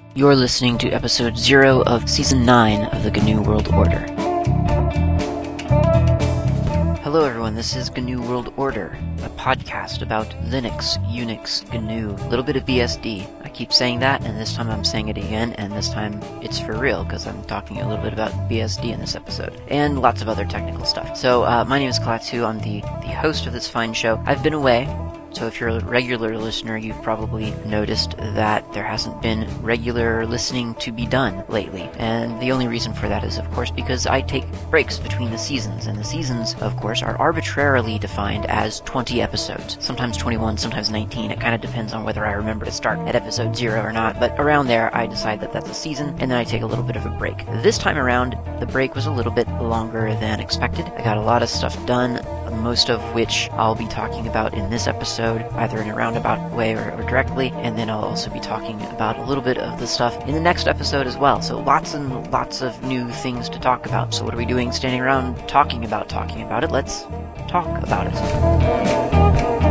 You're listening to episode 0 of season 9 of the GNU World Order. Hello everyone, this is GNU World Order, a podcast about Linux, Unix, GNU, a little bit of BSD. I keep saying that, and this time I'm saying it again, and this time it's for real, because I'm talking a little bit about BSD in this episode, and lots of other technical stuff. So, my name is Klaatu, I'm the host of this fine show. I've been away. So if you're a regular listener, you've probably noticed that there hasn't been regular listening to be done lately. And the only reason for that is, of course, because I take breaks between the seasons. And the seasons, of course, are arbitrarily defined as 20 episodes. Sometimes 21, sometimes 19. It kind of depends on whether I remember to start at episode 0 or not. But around there, I decide that that's a season, and then I take a little bit of a break. This time around, the break was a little bit longer than expected. I got a lot of stuff done, most of which I'll be talking about in this episode, either in a roundabout way or directly, and then I'll also be talking about a little bit of the stuff in the next episode as well. So lots and lots of new things to talk about. So what are we doing standing around talking about it? Let's talk about it.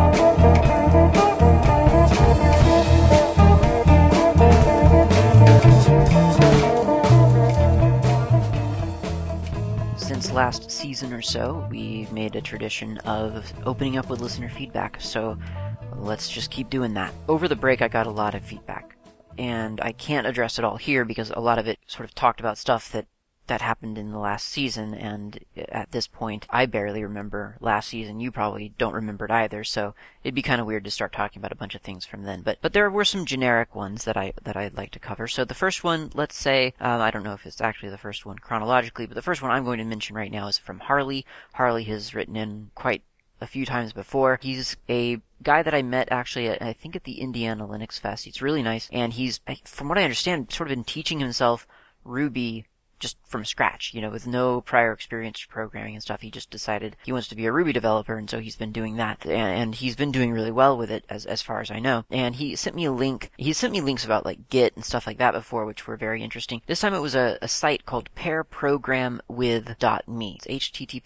Since last season or so, we've made a tradition of opening up with listener feedback, so let's just keep doing that. Over the break, I got a lot of feedback, and I can't address it all here because a lot of it sort of talked about stuff that happened in the last season, and at this point, I barely remember last season. You probably don't remember it either, so it'd be kind of weird to start talking about a bunch of things from then. But there were some generic ones that I'd like to cover. So the first one, let's say, I don't know if it's actually the first one chronologically, but the first one I'm going to mention right now is from Harley. Harley has written in quite a few times before. He's a guy that I met actually I think at the Indiana Linux Fest. He's really nice, and he's, from what I understand, sort of been teaching himself Ruby just from scratch, with no prior experience programming and stuff. He just decided he wants to be a Ruby developer, and so he's been doing that, and he's been doing really well with it as far as I know. And he sent me a link. He sent me links about like Git and stuff like that before, which were very interesting. This time it was a site called pairprogramwith.me. It's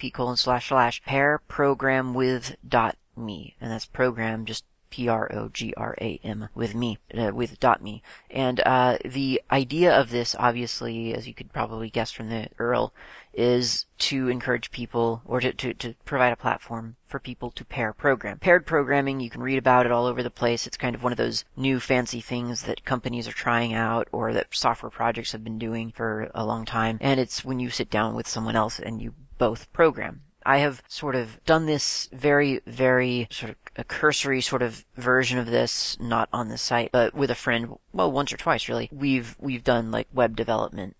http://pairprogramwith.me, and that's program just program with me, with .me. And the idea of this, obviously, as you could probably guess from the URL, is to encourage people, or to provide a platform for people to pair program. Paired programming, you can read about it all over the place. It's kind of one of those new fancy things that companies are trying out, or that software projects have been doing for a long time. And it's when you sit down with someone else and you both program. I have sort of done this very, very sort of a cursory sort of version of this, not on the site, but with a friend, well, once or twice really. We've done like web development,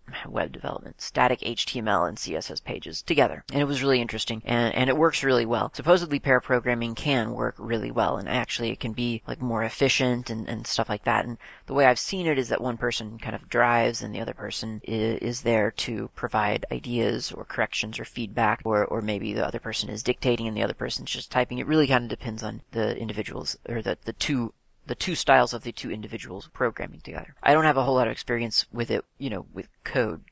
static HTML and CSS pages together. And it was really interesting, and it works really well. Supposedly pair programming can work really well, and actually it can be like more efficient and stuff like that. And the way I've seen it is that one person kind of drives and the other person is there to provide ideas or corrections or feedback, or maybe the other person is dictating and the other person's just typing. It really kind of depends on the individuals, or the two styles of the two individuals programming together. I don't have a whole lot of experience with it, with code,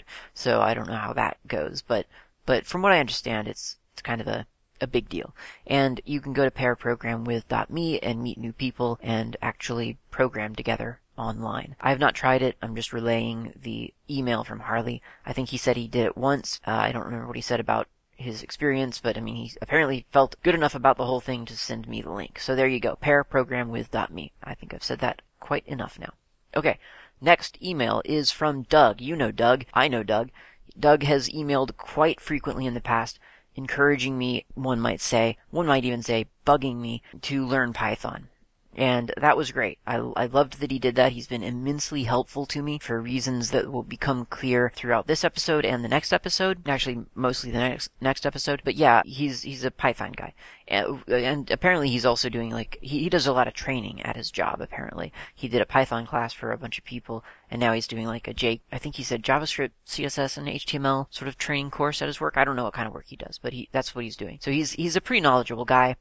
so I don't know how that goes, but from what I understand, it's kind of a big deal. And you can go to pairprogramwith.me and meet new people and actually program together online. I have not tried it. I'm just relaying the email from Harley. I think he said he did it once. I don't remember what he said about his experience, but I mean, he apparently felt good enough about the whole thing to send me the link. So there you go, pairprogramwith.me. I think I've said that quite enough now. Okay, next email is from Doug. You know Doug. I know Doug. Doug has emailed quite frequently in the past, encouraging me, one might even say bugging me to learn Python. And that was great. I loved that he did that. He's been immensely helpful to me for reasons that will become clear throughout this episode and the next episode. Actually, mostly the next episode. But yeah, he's a Python guy. And apparently he's also doing he does a lot of training at his job, apparently. He did a Python class for a bunch of people, and now he's doing I think he said JavaScript, CSS, and HTML sort of training course at his work. I don't know what kind of work he does, but that's what he's doing. So he's a pretty knowledgeable guy.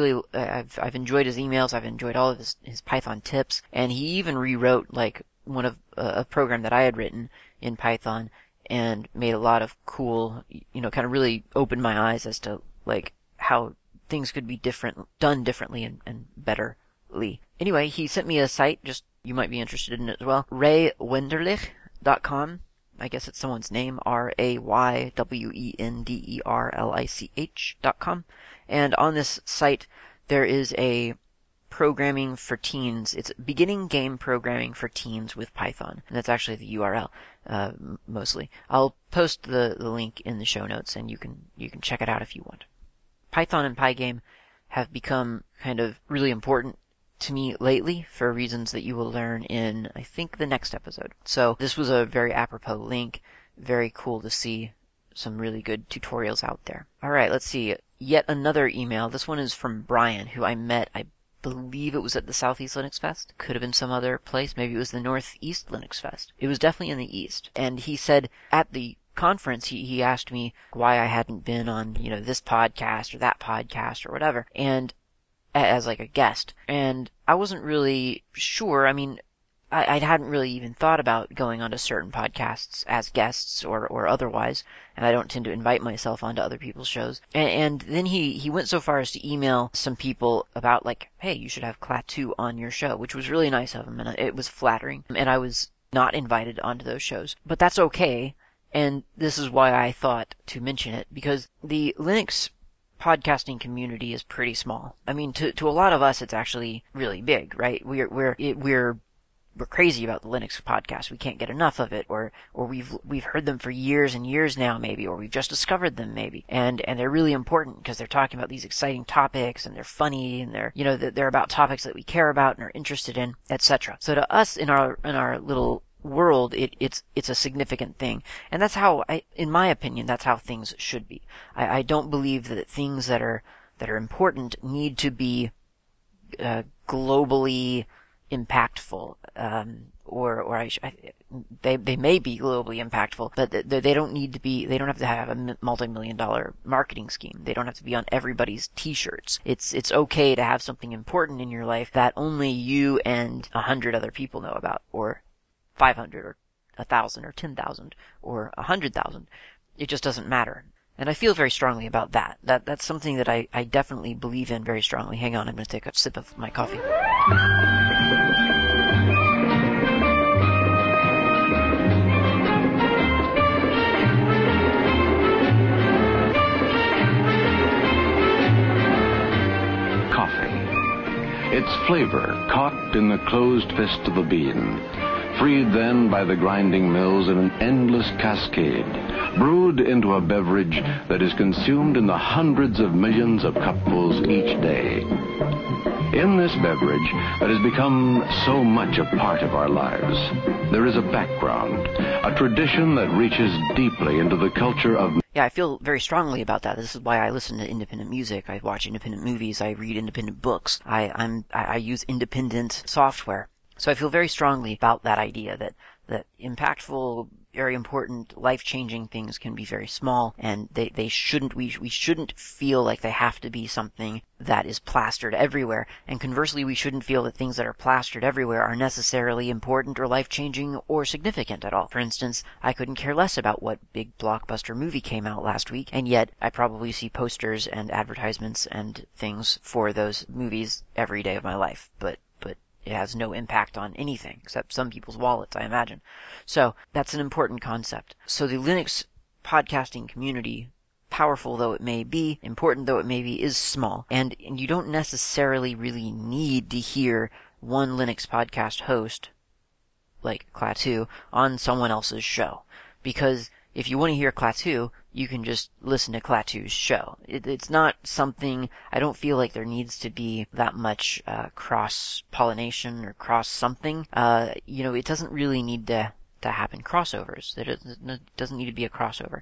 I've enjoyed his emails. I've enjoyed all of his Python tips, and he even rewrote one of a program that I had written in Python and made a lot of cool, kind of really opened my eyes as to how things could be done differently and betterly. Anyway, he sent me a site, just you might be interested in it as well. RayWenderlich.com. I guess it's someone's name, RayWenderlich.com. And on this site, there is a programming for teens. It's beginning game programming for teens with Python. And that's actually the URL, mostly. I'll post the link in the show notes and you can check it out if you want. Python and Pygame have become kind of really important to me lately for reasons that you will learn in, I think, the next episode. So this was a very apropos link. Very cool to see some really good tutorials out there. All right, let's see. Yet another email. This one is from Brian, who I met, I believe it was at the Southeast Linux Fest. Could have been some other place. Maybe it was the Northeast Linux Fest. It was definitely in the East. And he said at the conference, he asked me why I hadn't been on, this podcast or that podcast or whatever. And as like a guest. And I wasn't really sure. I mean, I hadn't really even thought about going onto certain podcasts as guests or otherwise, and I don't tend to invite myself onto other people's shows. And then he went so far as to email some people about like, hey, you should have Klaatu on your show, which was really nice of him, and it was flattering. And I was not invited onto those shows, but that's okay. And this is why I thought to mention it, because the Linux podcasting community is pretty small. I mean, to a lot of us, it's actually really big, right? We're crazy about the Linux podcast. We can't get enough of it, or we've heard them for years and years now, maybe, or we've just discovered them, maybe. And they're really important because they're talking about these exciting topics, and they're funny, and they're about topics that we care about and are interested in, etc. So to us, in our little world, it's a significant thing. And that's how, in my opinion, that's how things should be. I don't believe that things that are important need to be globally impactful, they may be globally impactful, but they don't need to be. They don't have to have a multi-million-dollar marketing scheme. They don't have to be on everybody's T-shirts. It's okay to have something important in your life that only you and 100 other people know about, or 500 or 1,000 or 10,000 or 100,000. It just doesn't matter. And I feel very strongly about that. That's something that I definitely believe in very strongly. Hang on, I'm going to take a sip of my coffee. Coffee. Its flavor caught in the closed fist of the bean. Freed then by the grinding mills in an endless cascade, brewed into a beverage that is consumed in the hundreds of millions of cupfuls each day. In this beverage that has become so much a part of our lives, there is a background, a tradition that reaches deeply into the culture of... Yeah, I feel very strongly about that. This is why I listen to independent music. I watch independent movies. I read independent books. I use independent software. So I feel very strongly about that idea that impactful, very important, life-changing things can be very small, and we shouldn't feel like they have to be something that is plastered everywhere. And conversely, we shouldn't feel that things that are plastered everywhere are necessarily important or life-changing or significant at all. For instance, I couldn't care less about what big blockbuster movie came out last week, and yet I probably see posters and advertisements and things for those movies every day of my life. But it has no impact on anything except some people's wallets, I imagine. So that's an important concept. So the Linux podcasting community, powerful though it may be, important though it may be, is small. And you don't necessarily really need to hear one Linux podcast host, like Klaatu, on someone else's show. Because if you want to hear Klaatu, you can just listen to Klaatu's show. It's not something, I don't feel like there needs to be that much cross-pollination or cross-something. It doesn't really need to happen crossovers. It doesn't need to be a crossover.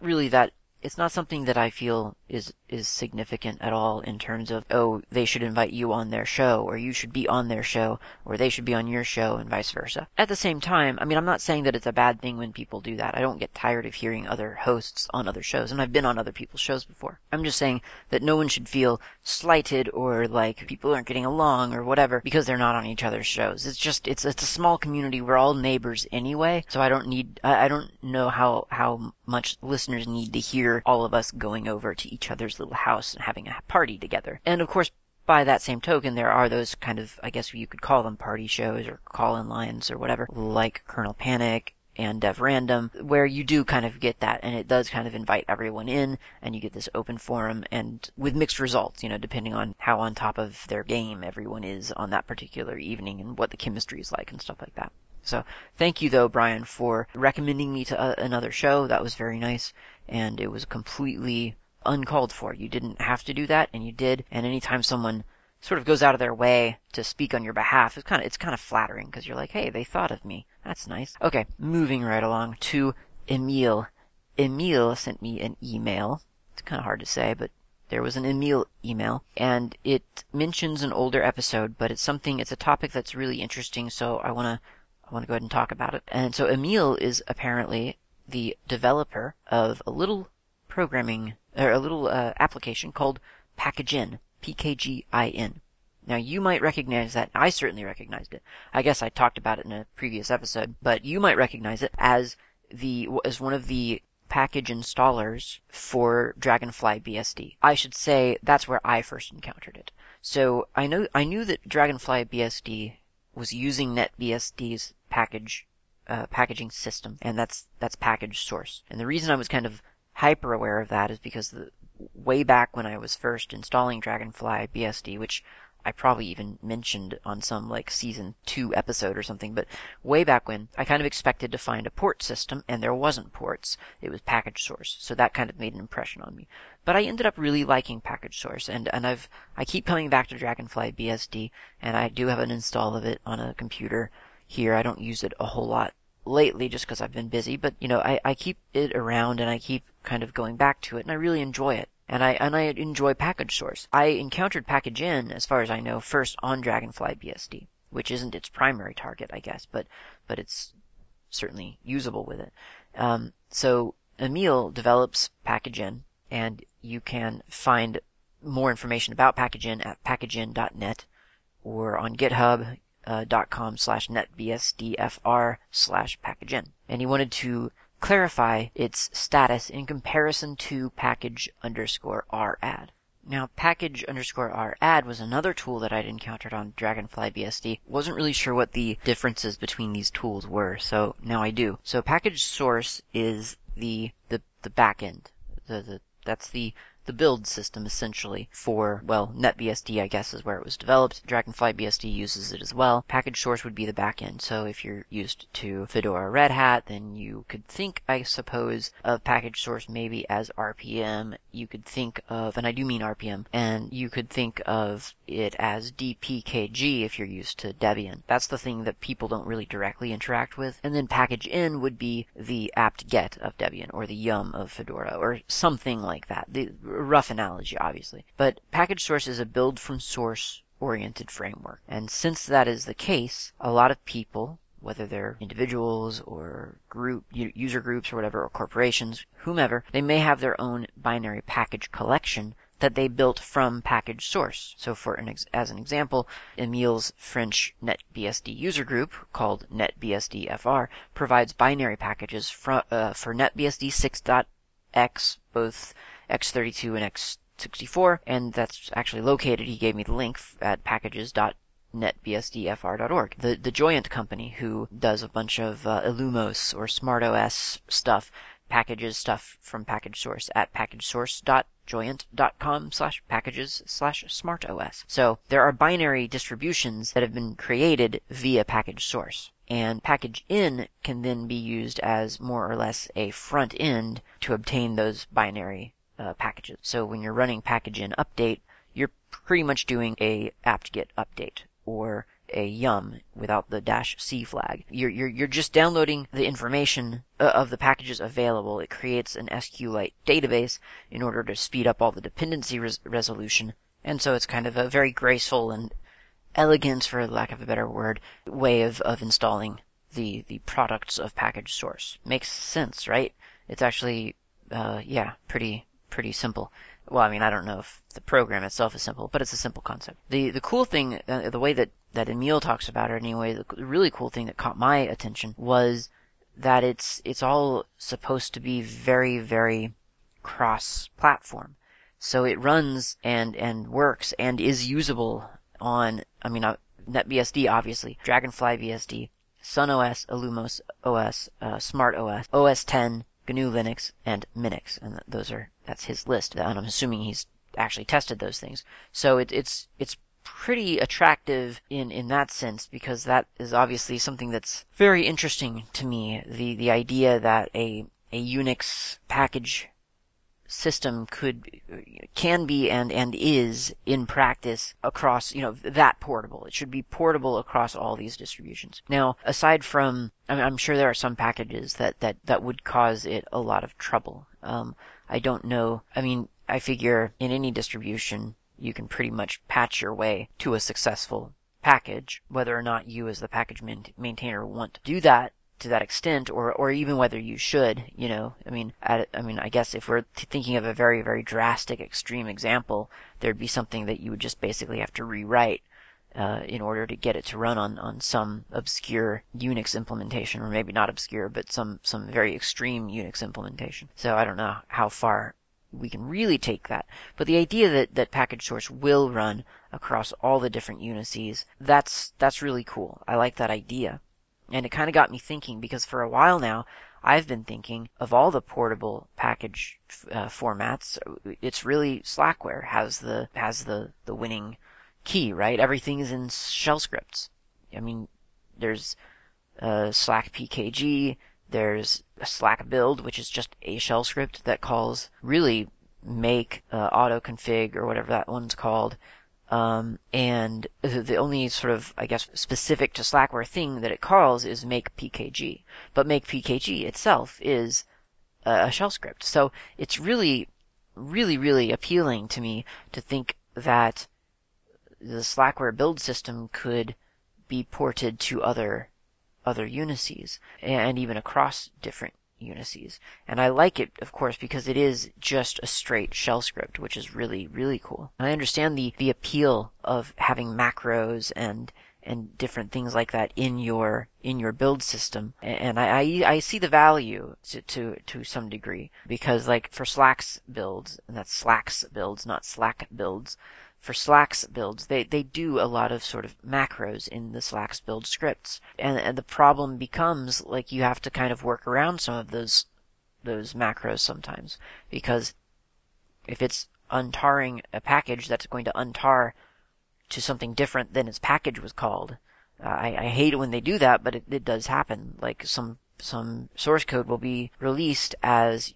It's not something that I feel is significant at all in terms of, oh, they should invite you on their show, or you should be on their show, or they should be on your show, and vice versa. At the same time, I mean, I'm not saying that it's a bad thing when people do that. I don't get tired of hearing other hosts on other shows, and I've been on other people's shows before. I'm just saying that no one should feel slighted or like people aren't getting along or whatever because they're not on each other's shows. It's a small community. We're all neighbors anyway, so I don't know how much listeners need to hear all of us going over to each other's little house and having a party together. And of course, by that same token, there are those kind of, I guess you could call them party shows or call-in lines or whatever, like Kernel Panic and Dev Random, where you do kind of get that, and it does kind of invite everyone in, and you get this open forum, and with mixed results, depending on how on top of their game everyone is on that particular evening and what the chemistry is like and stuff like that. So thank you though, Brian, for recommending me to another show. That was very nice, and it was completely uncalled for. You didn't have to do that, and you did, and anytime someone sort of goes out of their way to speak on your behalf, it's kind of flattering, because you're like, hey, they thought of me. That's nice. Okay, moving right along to Emil. Emil sent me an email. It's kind of hard to say, but there was an Emil email, and it mentions an older episode, but it's a topic that's really interesting, so I want to go ahead and talk about it. And so Emil is apparently the developer of a little application called Packagin. Pkgin. Now you might recognize that. I certainly recognized it. I guess I talked about it in a previous episode, but you might recognize it as one of the package installers for Dragonfly BSD. I should say that's where I first encountered it. So I knew that Dragonfly BSD was using NetBSD's packaging system, and that's package source. And the reason I was kind of hyper aware of that is because way back when I was first installing Dragonfly BSD, which I probably even mentioned on some like season 2 episode or something, but way back when, I kind of expected to find a port system, and there wasn't ports. It was package source, so that kind of made an impression on me. But I ended up really liking package source, and I keep coming back to Dragonfly BSD, and I do have an install of it on a computer here. I don't use it a whole lot lately just because I've been busy, but I keep it around, and I keep kind of going back to it, and I really enjoy it. And I enjoy package source. I encountered Packagin, as far as I know, first on Dragonfly BSD, which isn't its primary target, I guess, but it's certainly usable with it. So Emil develops Packagin, and you can find more information about Packagin at packagin.net or on github.com/netbsdfr/packagin. And he wanted to clarify its status in comparison to package_radd. Now, package_radd was another tool that I'd encountered on Dragonfly BSD. Wasn't really sure what the differences between these tools were, so now I do. So package source is the backend. That's the build system essentially for, well, NetBSD I guess is where it was developed. Dragonfly BSD uses it as well. Package source would be the backend. So if you're used to Fedora Red Hat, then you could think, I suppose, of package source maybe as RPM. You could think of, and I do mean RPM, and you could think of it as DPKG if you're used to Debian. That's the thing that people don't really directly interact with. And then package-in would be the apt-get of Debian, or the yum of Fedora, or something like that. The rough analogy, obviously. But package source is a build from source oriented framework. And since that is the case, a lot of people, whether they're individuals or user groups or whatever, or corporations, whomever, they may have their own binary package collection that they built from package source. So as an example, Emil's French NetBSD user group, called NetBSDFR, provides binary packages for NetBSD 6.x, both x32 and x64, and that's actually located, he gave me the link, at packages.netbsdfr.org. The Joyent company, who does a bunch of Illumos or SmartOS stuff, packages stuff from package source at packagesource.joyent.com/packages/smartos. So there are binary distributions that have been created via package source. And package-in can then be used as more or less a front end to obtain those binary packages. So when you're running package-in update, you're pretty much doing a apt-get update, or a yum without the -c flag. You're just downloading the information of the packages available. It creates an SQLite database in order to speed up all the dependency resolution. And so it's kind of a very graceful and elegant, for lack of a better word, way of installing the products of package source. Makes sense, right? It's actually, pretty simple. Well, I mean, I don't know if the program itself is simple, but it's a simple concept. The cool thing, the way that Emil talks about it anyway, the really cool thing that caught my attention was that it's all supposed to be very, very cross-platform. So it runs and works and is usable on, NetBSD, obviously, Dragonfly BSD, SunOS, Illumos OS, SmartOS, OS 10, GNU Linux, and Minix. And that's his list. And I'm assuming he's actually tested those things. So it's pretty attractive in that sense, because that is obviously something that's very interesting to me. The idea that a Unix package system can be and is in practice across, that portable. It should be portable across all these distributions. Now, aside from, I'm sure there are some packages that would cause it a lot of trouble. I don't know. I figure in any distribution, you can pretty much patch your way to a successful package, whether or not you as the package maintainer want to do that to that extent, or even whether you should, I guess if we're thinking of a very, very drastic extreme example, there'd be something that you would just basically have to rewrite in order to get it to run on some obscure Unix implementation, or maybe not obscure, but some very extreme Unix implementation. So I don't know how far we can really take that. But the idea that package source will run across all the different Unices, that's really cool. I like that idea. And it kind of got me thinking, because for a while now, I've been thinking of all the portable package formats. It's really Slackware has the winning key, right? Everything is in shell scripts. There's Slack PKG, there's a Slack build, which is just a shell script that calls really make autoconfig, or whatever that one's called. And the only sort of, I guess, specific to Slackware thing that it calls is make PKG. But make PKG itself is a shell script. So it's really, really, really appealing to me to think that the Slackware build system could be ported to other Unices, and even across different Unices. And I like it, of course, because it is just a straight shell script, which is really, really cool. I understand the appeal of having macros and different things like that in your build system, and I see the value to some degree, because like for Slack's builds, and that's Slack's builds, not Slack builds. For Slack's builds, they do a lot of sort of macros in the Slack's build scripts. And the problem becomes, like, you have to kind of work around some of those macros sometimes. Because if it's untarring a package that's going to untar to something different than its package was called, I hate it when they do that, but it does happen. Like some source code will be released as,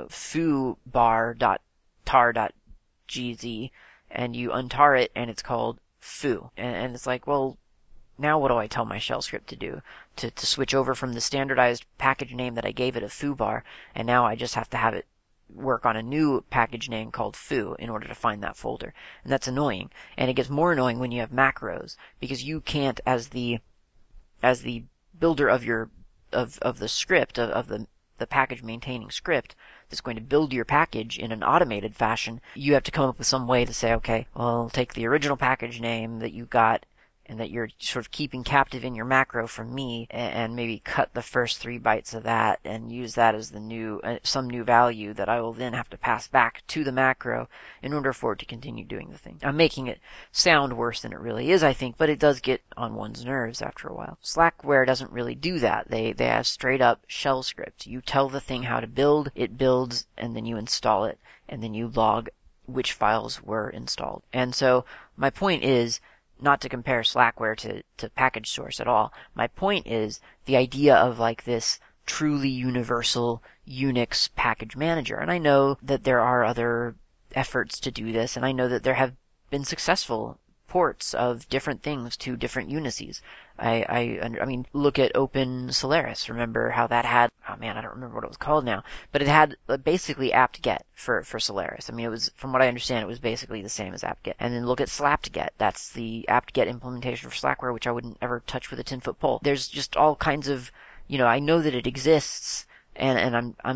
foobar.tar.gz, and you untar it and it's called foo. And it's like, well, now what do I tell my shell script to do? To switch over from the standardized package name that I gave it of foobar, and now I just have to have it work on a new package name called foo in order to find that folder. And that's annoying. And it gets more annoying when you have macros, because you can't, as the builder of the script, of the package maintaining script that's going to build your package in an automated fashion, you have to come up with some way to say, okay, well, take the original package name that you got and that you're sort of keeping captive in your macro from me, and maybe cut the first 3 bytes of that and use that as the some new value that I will then have to pass back to the macro in order for it to continue doing the thing. I'm making it sound worse than it really is, I think, but it does get on one's nerves after a while. Slackware doesn't really do that. They have straight up shell script. You tell the thing how to build, it builds, and then you install it, and then you log which files were installed. And so my point is, not to compare Slackware to package source at all. My point is the idea of like this truly universal Unix package manager. And I know that there are other efforts to do this, and I know that there have been successful ports of different things to different Unices. I mean, look at Open Solaris. Remember how that had, oh man, I don't remember what it was called now, but it had basically apt-get for Solaris. I mean, it was, from what I understand, it was basically the same as apt-get. And then look at slapt-get. That's the apt-get implementation for Slackware, which I wouldn't ever touch with a 10-foot pole. There's just all kinds of, I know that it exists, and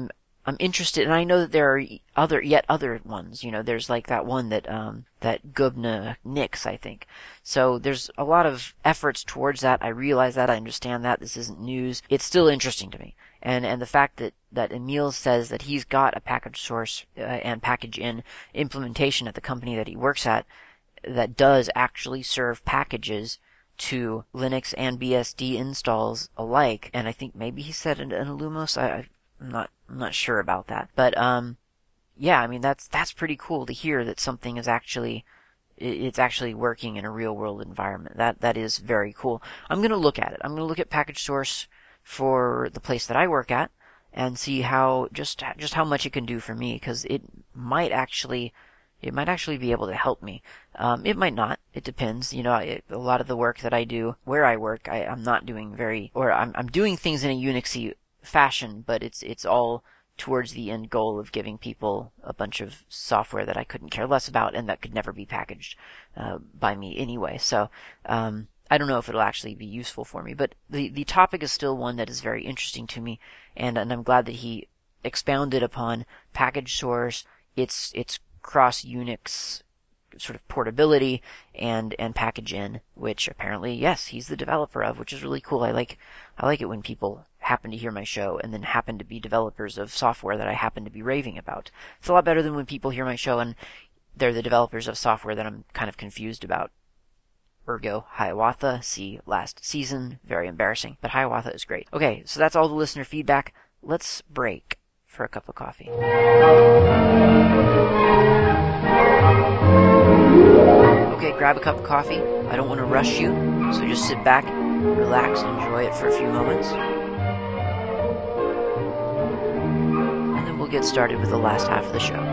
I'm interested, and I know that there are other ones. There's like that one that Gubna Nix, I think. So there's a lot of efforts towards that. I realize that. I understand that. This isn't news. It's still interesting to me. And the fact that Emil says that he's got a package source and package in implementation at the company that he works at that does actually serve packages to Linux and BSD installs alike. And I think maybe he said an Illumos. I'm not sure about that. But yeah, I mean that's pretty cool to hear that something is it's actually working in a real world environment. That is very cool. I'm going to look at it. I'm going to look at package source for the place that I work at and see how just how much it can do for me, because it might actually be able to help me. It might not. It depends. A lot of the work that I do where I work, I'm not doing I'm doing things in a Unixy fashion, but it's all towards the end goal of giving people a bunch of software that I couldn't care less about and that could never be packaged by me anyway. So I don't know if it'll actually be useful for me, but the topic is still one that is very interesting to me, and I'm glad that he expounded upon package source, its cross Unix sort of portability and package in, which apparently, yes, he's the developer of, which is really cool. I like it when people happen to hear my show and then happen to be developers of software that I happen to be raving about. It's a lot better than when people hear my show and they're the developers of software that I'm kind of confused about. Ergo, Hiawatha, see last season, very embarrassing, but Hiawatha is great. Okay, so that's all the listener feedback. Let's break for a cup of coffee. Okay, grab a cup of coffee. I don't want to rush you, so just sit back, relax, and enjoy it for a few moments. And then we'll get started with the last half of the show.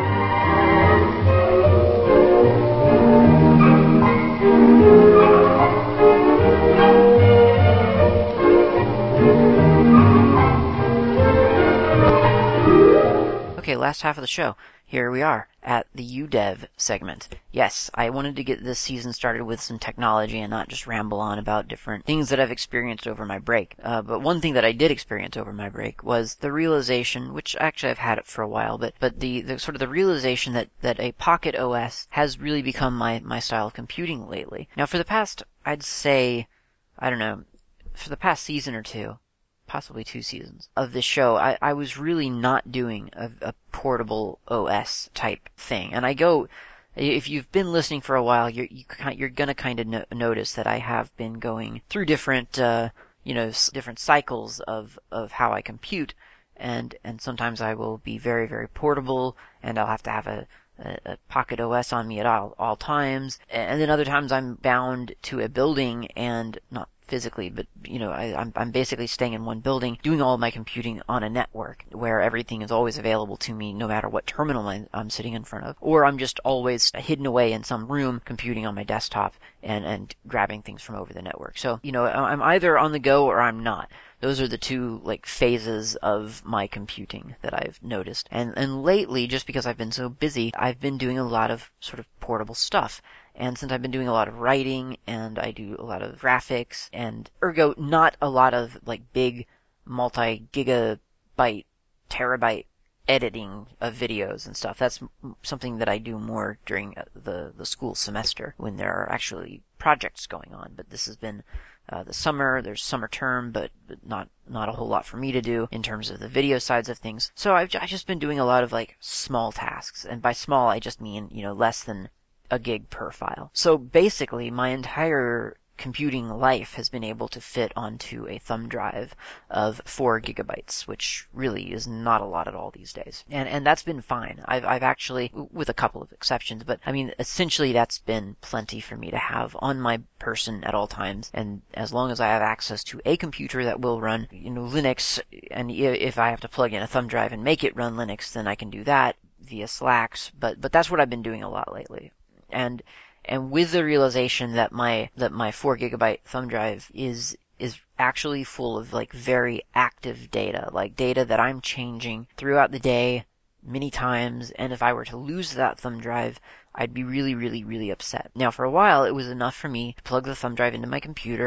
Okay, last half of the show. Here we are at the UDev segment. Yes, I wanted to get this season started with some technology and not just ramble on about different things that I've experienced over my break. But one thing that I did experience over my break was the realization, which actually I've had it for a while, but the sort of the realization that a Pocket OS has really become my style of computing lately. Now, for the past, I'd say, I don't know, for the past season or two, possibly 2 seasons of this show, I was really not doing a portable OS type thing. And if you've been listening for a while, you're gonna kind of notice that I have been going through different, different cycles of how I compute. And sometimes I will be very, very portable and I'll have to have a Pocket OS on me at all times. And then other times I'm bound to a building and not physically, but I'm basically staying in one building, doing all of my computing on a network where everything is always available to me no matter what terminal I'm sitting in front of, or I'm just always hidden away in some room computing on my desktop and grabbing things from over the network. So, I'm either on the go or I'm not. Those are the two phases of my computing that I've noticed. And lately, just because I've been so busy, I've been doing a lot of sort of portable stuff. And since I've been doing a lot of writing and I do a lot of graphics and ergo not a lot of big multi-gigabyte, terabyte editing of videos and stuff. That's something that I do more during the school semester when there are actually projects going on. But this has been the summer. There's summer term, but not a whole lot for me to do in terms of the video sides of things. So I've just been doing a lot of small tasks, and by small I just mean less than a gig per file. So basically my entire computing life has been able to fit onto a thumb drive of 4 gigabytes, which really is not a lot at all these days. And that's been fine. I've actually, with a couple of exceptions, but I mean, essentially that's been plenty for me to have on my person at all times. And as long as I have access to a computer that will run, Linux, and if I have to plug in a thumb drive and make it run Linux, then I can do that via Slacks. But that's what I've been doing a lot lately. And with the realization that my 4 gigabyte thumb drive is actually full of very active data, data that I'm changing throughout the day many times, and if I were to lose that thumb drive, I'd be really, really, really upset. Now, for a while, it was enough for me to plug the thumb drive into my computer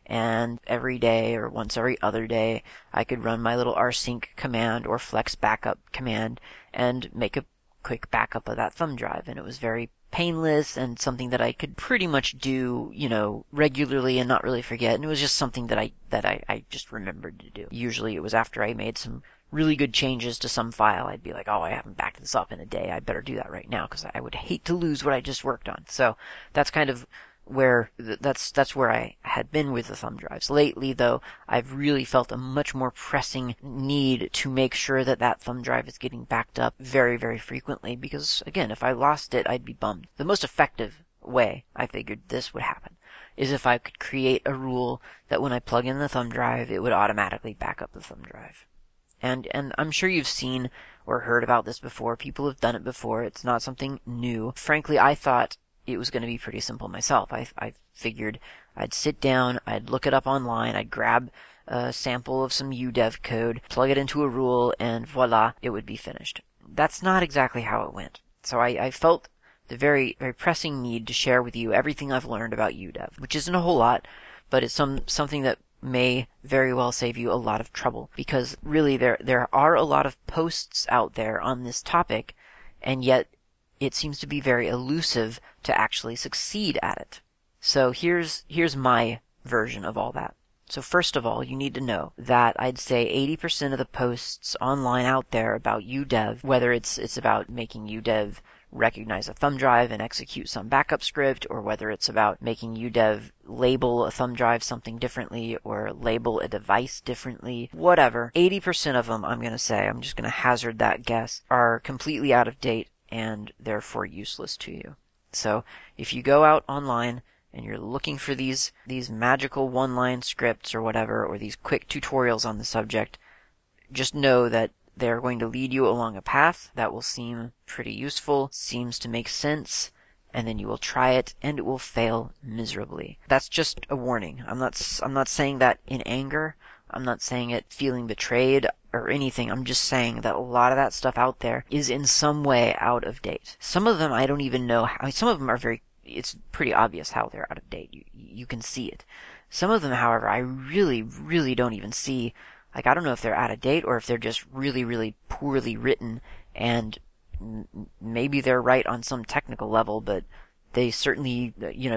and every day or once every other day I could run my little rsync command or flex backup command and make a quick backup of that thumb drive. And it was very painless and something that I could pretty much do, regularly and not really forget. And it was just something that I just remembered to do. Usually it was after I made some really good changes to some file. I'd be like, oh, I haven't backed this up in a day. I better do that right now because I would hate to lose what I just worked on. So that's kind of where that's where I had been with the thumb drives. Lately, though, I've really felt a much more pressing need to make sure that that thumb drive is getting backed up very, very frequently because, again, if I lost it, I'd be bummed. The most effective way I figured this would happen is if I could create a rule that when I plug in the thumb drive, it would automatically back up the thumb drive. And I'm sure you've seen or heard about this before. People have done it before. It's not something new. Frankly, I thought it was going to be pretty simple myself. I figured I'd sit down, I'd look it up online, I'd grab a sample of some UDEV code, plug it into a rule, and voila, it would be finished. That's not exactly how it went. So I felt the very, very pressing need to share with you everything I've learned about UDEV, which isn't a whole lot, but it's something that may very well save you a lot of trouble, because really there are a lot of posts out there on this topic, and yet it seems to be very elusive to actually succeed at it. So here's my version of all that. So first of all, you need to know that I'd say 80% of the posts online out there about UDEV, whether it's about making UDEV recognize a thumb drive and execute some backup script, or whether it's about making UDEV label a thumb drive something differently or label a device differently, whatever, 80% of them, I'm just going to hazard that guess, are completely out of date and therefore useless to you. So if you go out online and you're looking for these magical one-line scripts or whatever, or these quick tutorials on the subject, just know that they're going to lead you along a path that will seem pretty useful, seems to make sense, and then you will try it and it will fail miserably. That's just a warning. I'm not saying that in anger. I'm not saying it feeling betrayed or anything. I'm just saying that a lot of that stuff out there is in some way out of date. Some of them I don't even know how. Some of them are it's pretty obvious how they're out of date. You can see it. Some of them, however, I really, really don't even see. Like, I don't know if they're out of date or if they're just really, really poorly written, and maybe they're right on some technical level, but they certainly,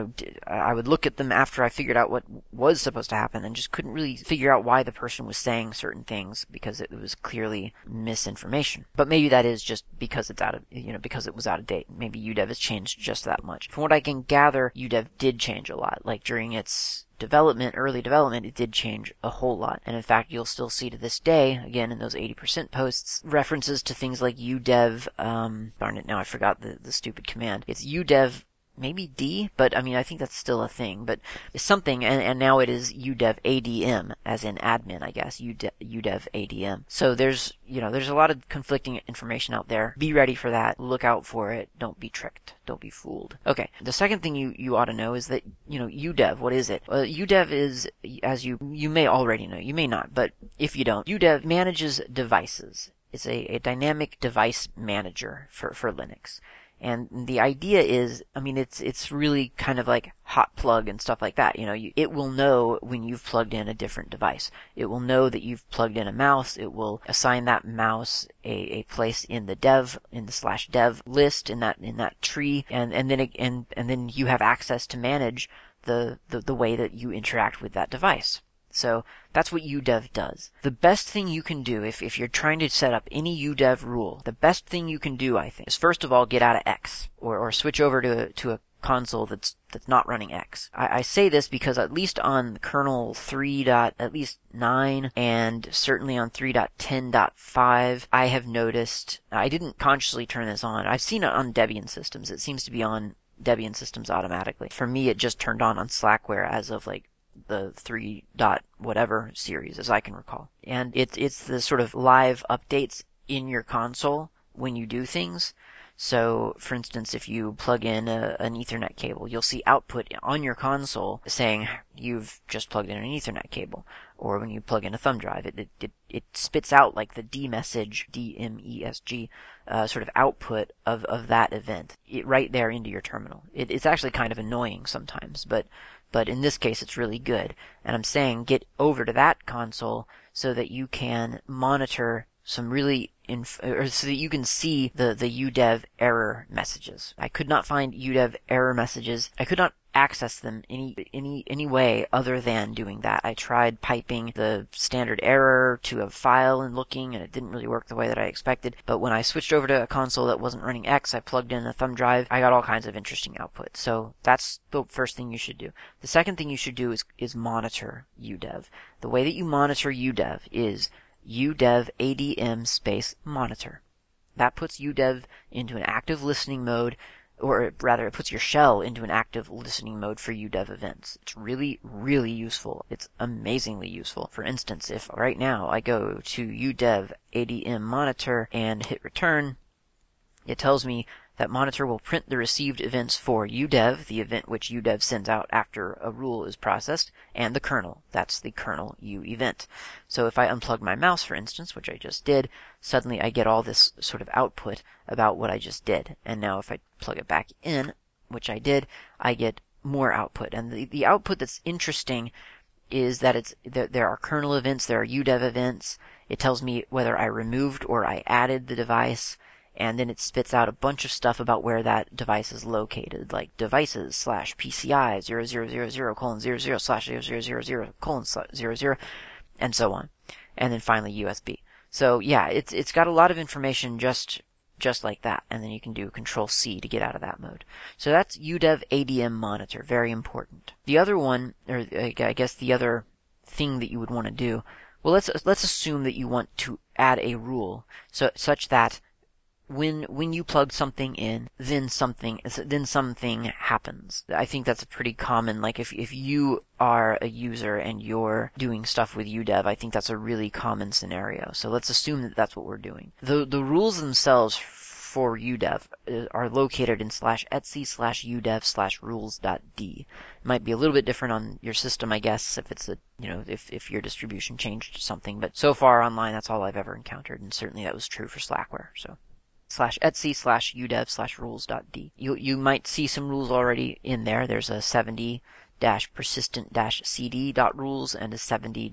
I would look at them after I figured out what was supposed to happen and just couldn't really figure out why the person was saying certain things because it was clearly misinformation. But maybe that is just because it's because it was out of date. Maybe UDEV has changed just that much. From what I can gather, UDEV did change a lot. Like during its early development, it did change a whole lot. And in fact, you'll still see to this day, again, in those 80% posts, references to things like UDEV, darn it, now I forgot the stupid command. It's UDEV, maybe D, but I think that's still a thing, but it's something, and now it is UDEV ADM, as in admin, I guess, UDEV ADM. So there's a lot of conflicting information out there. Be ready for that. Look out for it. Don't be tricked. Don't be fooled. Okay. The second thing you ought to know is that, UDEV, what is it? UDEV is, as you may already know, you may not, but if you don't, UDEV manages devices. It's a dynamic device manager for Linux. And the idea is, it's really kind of like hot plug and stuff like that. It will know when you've plugged in a different device. It will know that you've plugged in a mouse. It will assign that mouse a place in the /dev list in that tree, and then you have access to manage the way that you interact with that device. So that's what UDEV does. The best thing you can do if you're trying to set up any UDEV rule, the best thing you can do, I think, is first of all get out of X or switch over to a console that's not running X. I say this because at least on kernel 3.9 and certainly on 3.10.5, I have noticed, I didn't consciously turn this on. I've seen it on Debian systems. It seems to be on Debian systems automatically. For me, it just turned on Slackware as of the 3. whatever series, as I can recall. And it's the sort of live updates in your console when you do things. So, for instance, if you plug in an Ethernet cable, you'll see output on your console saying you've just plugged in an Ethernet cable. or when you plug in a thumb drive. It spits out like the DMesg, DMESG, sort of output of that event right there into your terminal. It's actually kind of annoying sometimes, but in this case it's really good. And I'm saying get over to that console so that you can monitor some really or so that you can see the UDEV error messages. I could not find UDEV error messages. I could not access them any way other than doing that. I tried piping the standard error to a file and looking, and it didn't really work the way that I expected. But when I switched over to a console that wasn't running X, I plugged in a thumb drive, I got all kinds of interesting output. So that's the first thing you should do. The second thing you should do is monitor UDEV. The way that you monitor UDEV is UDEV ADM space monitor. That puts UDEV into an active listening mode, or rather it puts your shell into an active listening mode for UDEV events. It's really, really useful. It's amazingly useful. For instance, if right now I go to UDEV ADM monitor and hit return, it tells me that monitor will print the received events for UDEV, the event which UDEV sends out after a rule is processed, and the kernel. That's the kernel U event. So if I unplug my mouse, for instance, which I just did, suddenly I get all this sort of output about what I just did. And now if I plug it back in, which I did, I get more output. And the output that's interesting is that there are kernel events, there are UDEV events. It tells me whether I removed or I added the device. And then it spits out a bunch of stuff about where that device is located, like devices / PCI 0000:00 / 0000:00, and so on. And then finally USB. So yeah, it's got a lot of information just like that. And then you can do Control-C to get out of that mode. So that's UDEV ADM monitor, very important. The other one, or I guess the other thing that you would want to do, well, let's assume that you want to add a rule such that when you plug something in, then something happens. I think that's a pretty common, like if you are a user and you're doing stuff with UDEV, I think that's a really common scenario. So let's assume that that's what we're doing. The rules themselves for UDEV are located in /etc/udev/rules.d. It might be a little bit different on your system, I guess, if it's if your distribution changed something, but so far online that's all I've ever encountered, and certainly that was true for Slackware. So /etc/udev/rules.d. You might see some rules already in there. There's a 70-persistent-cd.rules and a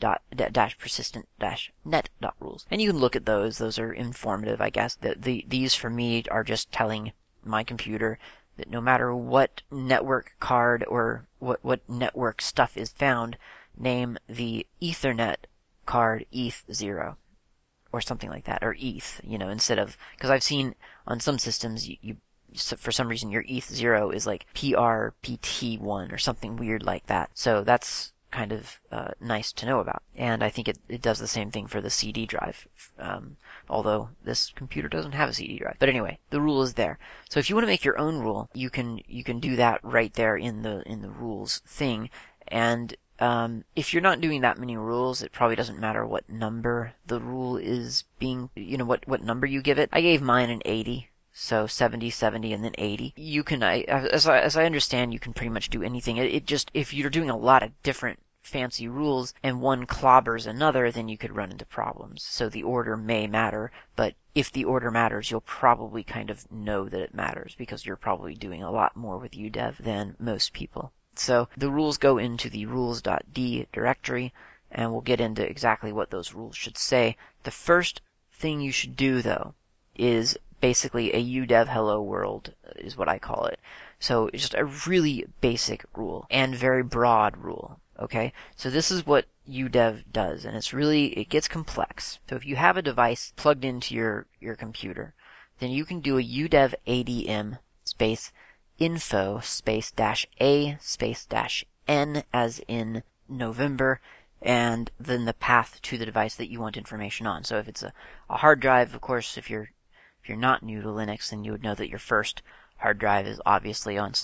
70-persistent-net.rules. And you can look at those. Those are informative, I guess. These for me are just telling my computer that no matter what network card or what network stuff is found, name the Ethernet card ETH0. Or something like that, or ETH, instead of, because I've seen on some systems, you for some reason your ETH0 is like PRPT1 or something weird like that. So that's kind of nice to know about. And I think it does the same thing for the CD drive, although this computer doesn't have a CD drive. But anyway, the rule is there. So if you want to make your own rule, you can do that right there in the rules thing. And if you're not doing that many rules, it probably doesn't matter what number the rule is being, what number you give it. I gave mine an 80, so 70, 70, and then 80. You can, as I understand, you can pretty much do anything. It just, if you're doing a lot of different fancy rules and one clobbers another, then you could run into problems. So the order may matter, but if the order matters, you'll probably kind of know that it matters because you're probably doing a lot more with UDEV than most people. So the rules go into the rules.d directory, and we'll get into exactly what those rules should say. The first thing you should do, though, is basically a UDEV hello world, is what I call it. So it's just a really basic rule and very broad rule. Okay, so this is what UDEV does, and it gets complex. So if you have a device plugged into your computer, then you can do a UDEV ADM space info space -a space -n as in November, and then the path to the device that you want information on. So if it's a hard drive, of course, if you're not new to Linux, then you would know that your first hard drive is obviously on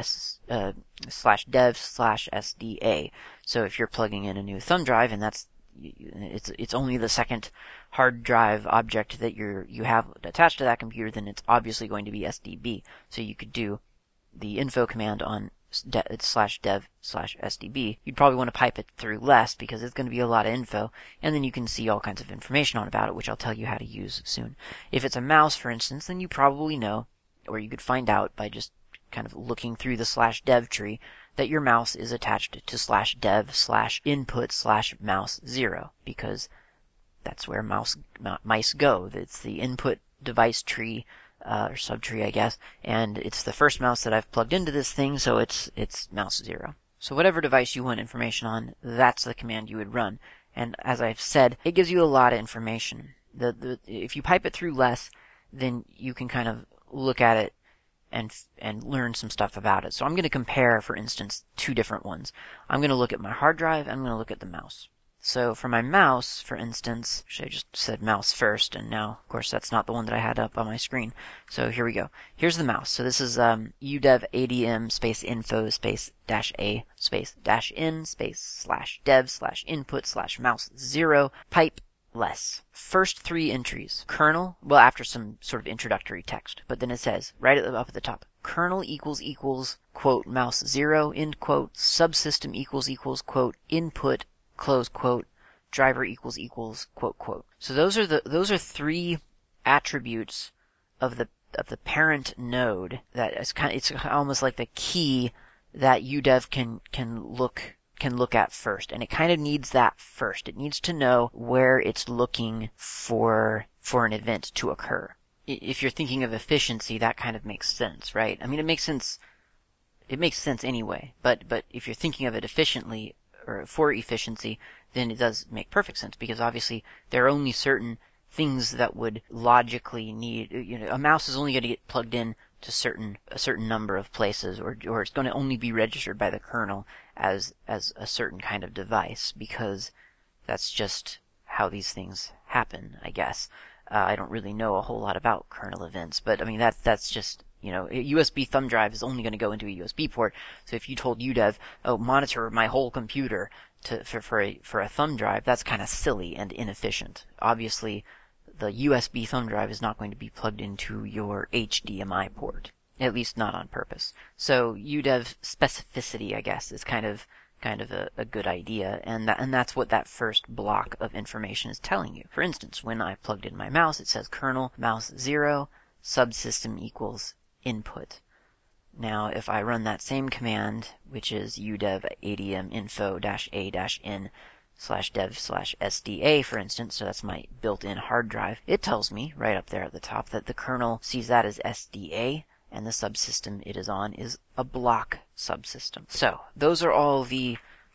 /dev/sda. So if you're plugging in a new thumb drive and it's only the second hard drive object that you have attached to that computer, then it's obviously going to be SDB. So you could do the info command on /dev/sdb, you'd probably want to pipe it through less because it's going to be a lot of info, and then you can see all kinds of information about it, which I'll tell you how to use soon. If it's a mouse, for instance, then you probably know, or you could find out by just kind of looking through the /dev tree, that your mouse is attached to /dev/input/mouse0, because that's where mice go. It's the input device tree, or subtree, I guess, and it's the first mouse that I've plugged into this thing, so it's mouse 0. So whatever device you want information on, that's the command you would run. And as I've said, it gives you a lot of information. If you pipe it through less, then you can kind of look at it and learn some stuff about it. So I'm going to compare, for instance, two different ones. I'm going to look at my hard drive, and I'm going to look at the mouse. So for my mouse, for instance, actually I just said mouse first, and now, of course, that's not the one that I had up on my screen. So here we go. Here's the mouse. So this is udev adm space info space -a space -in space /dev /input /mouse 0 pipe less. First three entries. Kernel, well, after some sort of introductory text, but then it says, right up at the top, kernel equals, quote, mouse 0, end quote, subsystem equals, quote, input, close quote, driver equals, quote, quote. So those are three attributes of the parent node that is it's almost like the key that udev can look at first, and it kind of needs that first. It needs to know where it's looking for an event to occur. If you're thinking of efficiency, that kind of makes sense, right? I mean, it makes sense anyway, but if you're thinking of it efficiently, or for efficiency, then it does make perfect sense, because obviously there are only certain things that would logically need, a mouse is only going to get plugged in to a certain number of places, or it's going to only be registered by the kernel as a certain kind of device, because that's just how these things happen, I guess. I don't really know a whole lot about kernel events, but I mean that's just, a USB thumb drive is only going to go into a USB port. So if you told udev, oh, monitor my whole computer for a thumb drive, that's kind of silly and inefficient. Obviously, the USB thumb drive is not going to be plugged into your HDMI port, at least not on purpose. So udev specificity, I guess, is kind of a good idea, and that's what that first block of information is telling you. For instance, when I plugged in my mouse, it says kernel mouse 0 subsystem equals input. Now, if I run that same command, which is udev adm info -a-in /dev /sda, for instance, so that's my built-in hard drive, it tells me right up there at the top that the kernel sees that as SDA, and the subsystem it is on is a block subsystem. So those are all the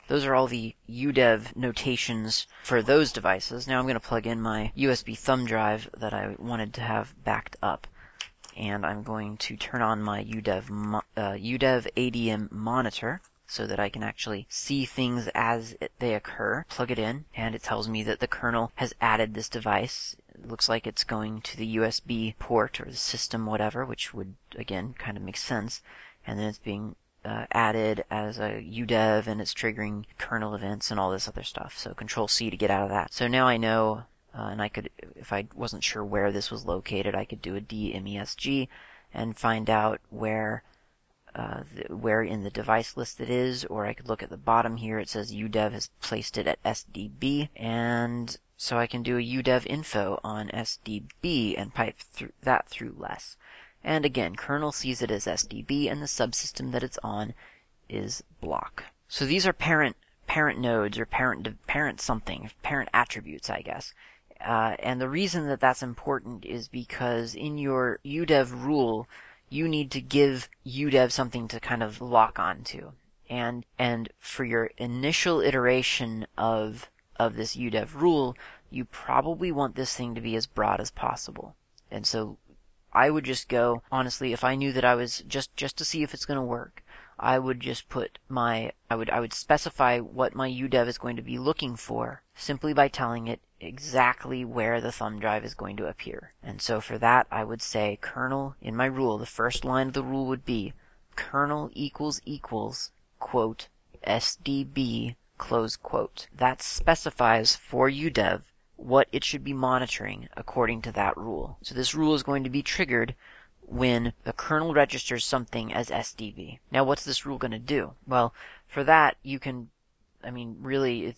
udev notations for those devices. Now I'm going to plug in my USB thumb drive that I wanted to have backed up, and I'm going to turn on my udev adm monitor so that I can actually see things as they occur. Plug it in, and it tells me that the kernel has added this device. It looks like it's going to the USB port or the system, whatever, which would, again, kind of make sense. And then it's being added as a udev, and it's triggering kernel events and all this other stuff. So Control-C to get out of that. So now I know, and I could, if I wasn't sure where this was located, I could do a dmesg and find out where in the device list it is, or I could look at the bottom here. It says udev has placed it at SDB, and so I can do a udev info on SDB and pipe that through less. And again, kernel sees it as SDB, and the subsystem that it's on is block. So these are parent nodes, or parent attributes, I guess. And the reason that that's important is because in your udev rule, you need to give udev something to kind of lock onto. And for your initial iteration of this udev rule, you probably want this thing to be as broad as possible. And so I would just go, honestly, if I knew that I was just to see if it's going to work, I would just put I would specify what my udev is going to be looking for simply by telling it exactly where the thumb drive is going to appear. And so for that, I would say kernel, in my rule, the first line of the rule would be kernel equals, quote, SDB, close quote. That specifies for udev what it should be monitoring according to that rule. So this rule is going to be triggered when the kernel registers something as SDB. Now, what's this rule going to do? Well, for that, you can, really,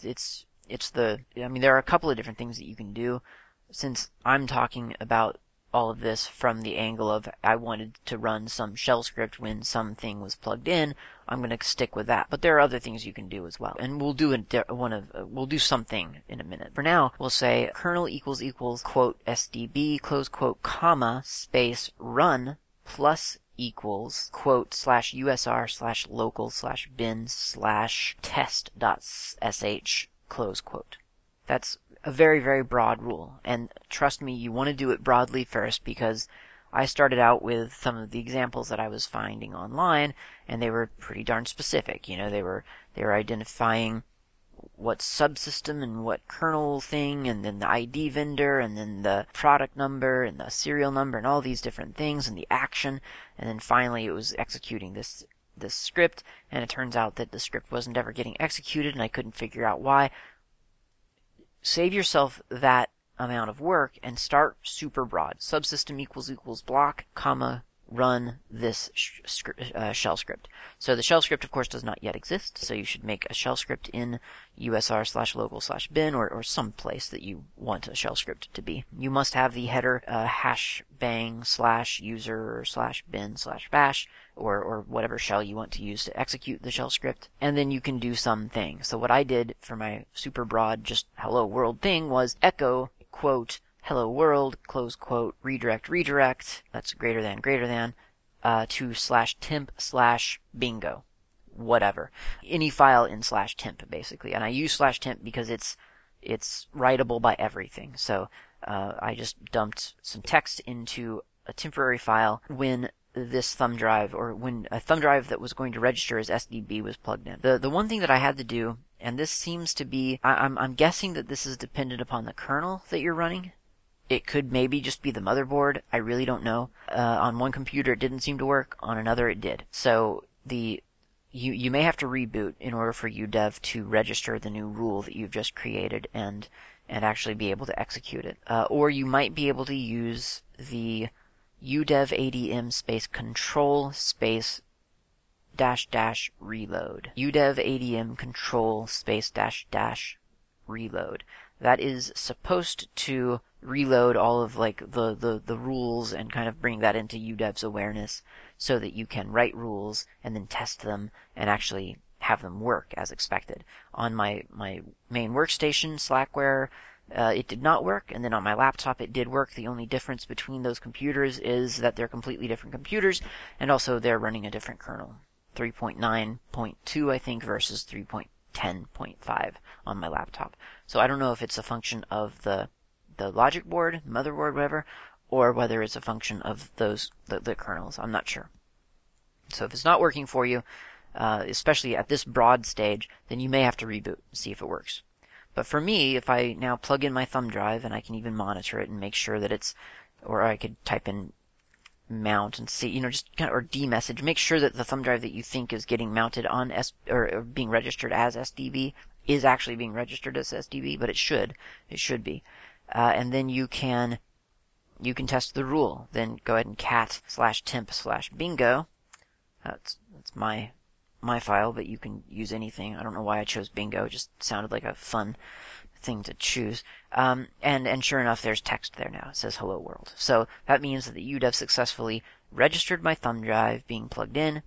there are a couple of different things that you can do. Since I'm talking about all of this from the angle of I wanted to run some shell script when something was plugged in, I'm going to stick with that. But there are other things you can do as well. And we'll do something in a minute. For now, we'll say kernel equals quote SDB close quote comma space run plus equals quote slash USR slash local slash bin slash test dot sh close quote. That's a very, very broad rule. And trust me, you want to do it broadly first, because I started out with some of the examples that I was finding online, and they were pretty darn specific. They were identifying what subsystem and what kernel thing, and then the ID vendor, and then the product number, and the serial number, and all these different things, and the action, and then finally it was executing this script, and it turns out that the script wasn't ever getting executed, and I couldn't figure out why. Save yourself that amount of work and start super broad. Subsystem equals block, comma, run this shell script. So the shell script, of course, does not yet exist, so you should make a shell script in USR slash local slash bin or some place that you want a shell script to be. You must have the header hash bang slash user slash bin slash bash or whatever shell you want to use to execute the shell script, and then you can do some thing. So what I did for my super broad just hello world thing was echo quote hello world close quote redirect, that's greater than to slash temp slash bingo, whatever, any file in slash temp basically. And I use slash temp because it's writable by everything. So I just dumped some text into a temporary file when this thumb drive, or when a thumb drive that was going to register as SDB was plugged in. The one thing that I had to do, and this seems to be, I'm guessing that this is dependent upon the kernel that you're running. It could maybe just be the motherboard. I really don't know. On one computer it didn't seem to work. On another it did. So you may have to reboot in order for UDEV to register the new rule that you've just created and actually be able to execute it. Or you might be able to use the UDEV ADM space control space dash reload. UDEV ADM control space dash reload. That is supposed to reload all of the rules and kind of bring that into UDEV's awareness so that you can write rules and then test them and actually have them work as expected. On my main workstation, Slackware, it did not work, and then on my laptop it did work. The only difference between those computers is that they're completely different computers, and also they're running a different kernel. 3.9.2 I think versus 3.10.5 on my laptop. So I don't know if it's a function of the logic board, motherboard, whatever, or whether it's a function of the kernels. I'm not sure. So if it's not working for you, especially at this broad stage, then you may have to reboot and see if it works. But for me, if I now plug in my thumb drive, and I can even monitor it and make sure that it's, or I could type in mount and see, just kind of, or demessage, make sure that the thumb drive that you think is getting mounted on or being registered as SDB is actually being registered as SDB, but it should be. And then you can test the rule. Then go ahead and cat slash temp slash bingo. That's my file, but you can use anything. I don't know why I chose bingo. It just sounded like a fun thing to choose. And sure enough, there's text there now. It says hello world. So that means that the UDEV successfully registered my thumb drive being plugged in.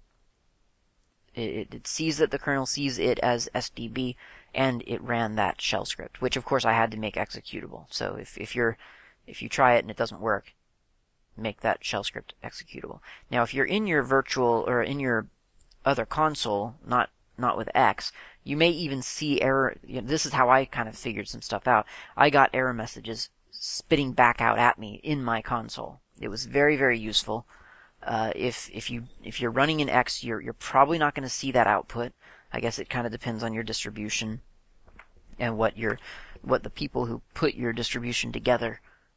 It sees that the kernel sees it as SDB, and it ran that shell script, which of course I had to make executable. So if you try it and it doesn't work, make that shell script executable. Now if you're in your virtual or in your other console, not with X, you may even see error. This is how I kind of figured some stuff out. I got error messages spitting back out at me in my console. It was very, very useful. If you're running in X, you're probably not going to see that output. I guess it kind of depends on your distribution and what the people who put your distribution together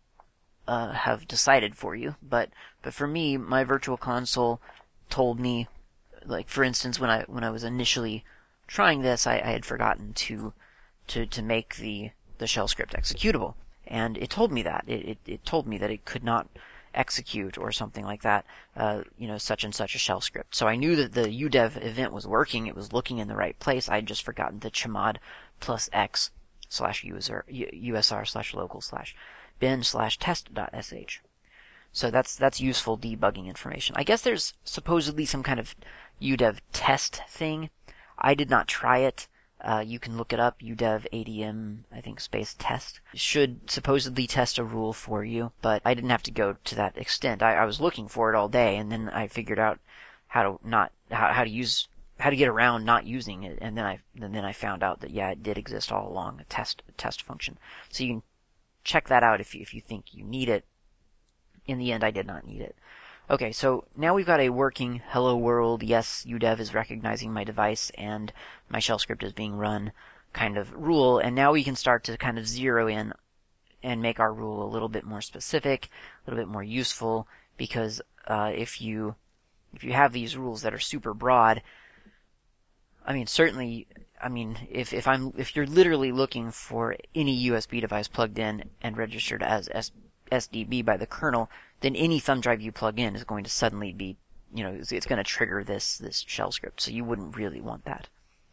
have decided for you. But for me, my virtual console told me, like for instance, when I was initially trying this, I had forgotten to make the shell script executable, and it told me that it told me that it could not execute or something like that, such and such a shell script. So I knew that the udev event was working. It was looking in the right place. I'd just forgotten the chmod plus x /usr/local/bin/test.sh. So that's useful debugging information. I guess there's supposedly some kind of udev test thing. I did not try it. You can look it up, udev adm, I think, space test. It should supposedly test a rule for you, but I didn't have to go to that extent. I was looking for it all day, and then I figured out how to get around not using it, and then I found out that yeah, it did exist all along, a test function. So you can check that out if you think you need it. In the end, I did not need it. Okay, so now we've got a working hello world, yes, udev is recognizing my device and my shell script is being run kind of rule, and now we can start to kind of zero in and make our rule a little bit more specific, a little bit more useful, because if you have these rules that are super broad, I mean, certainly, I mean, if you're literally looking for any USB device plugged in and registered as SDB by the kernel, then any thumb drive you plug in is going to suddenly be, it's going to trigger this shell script. So you wouldn't really want that.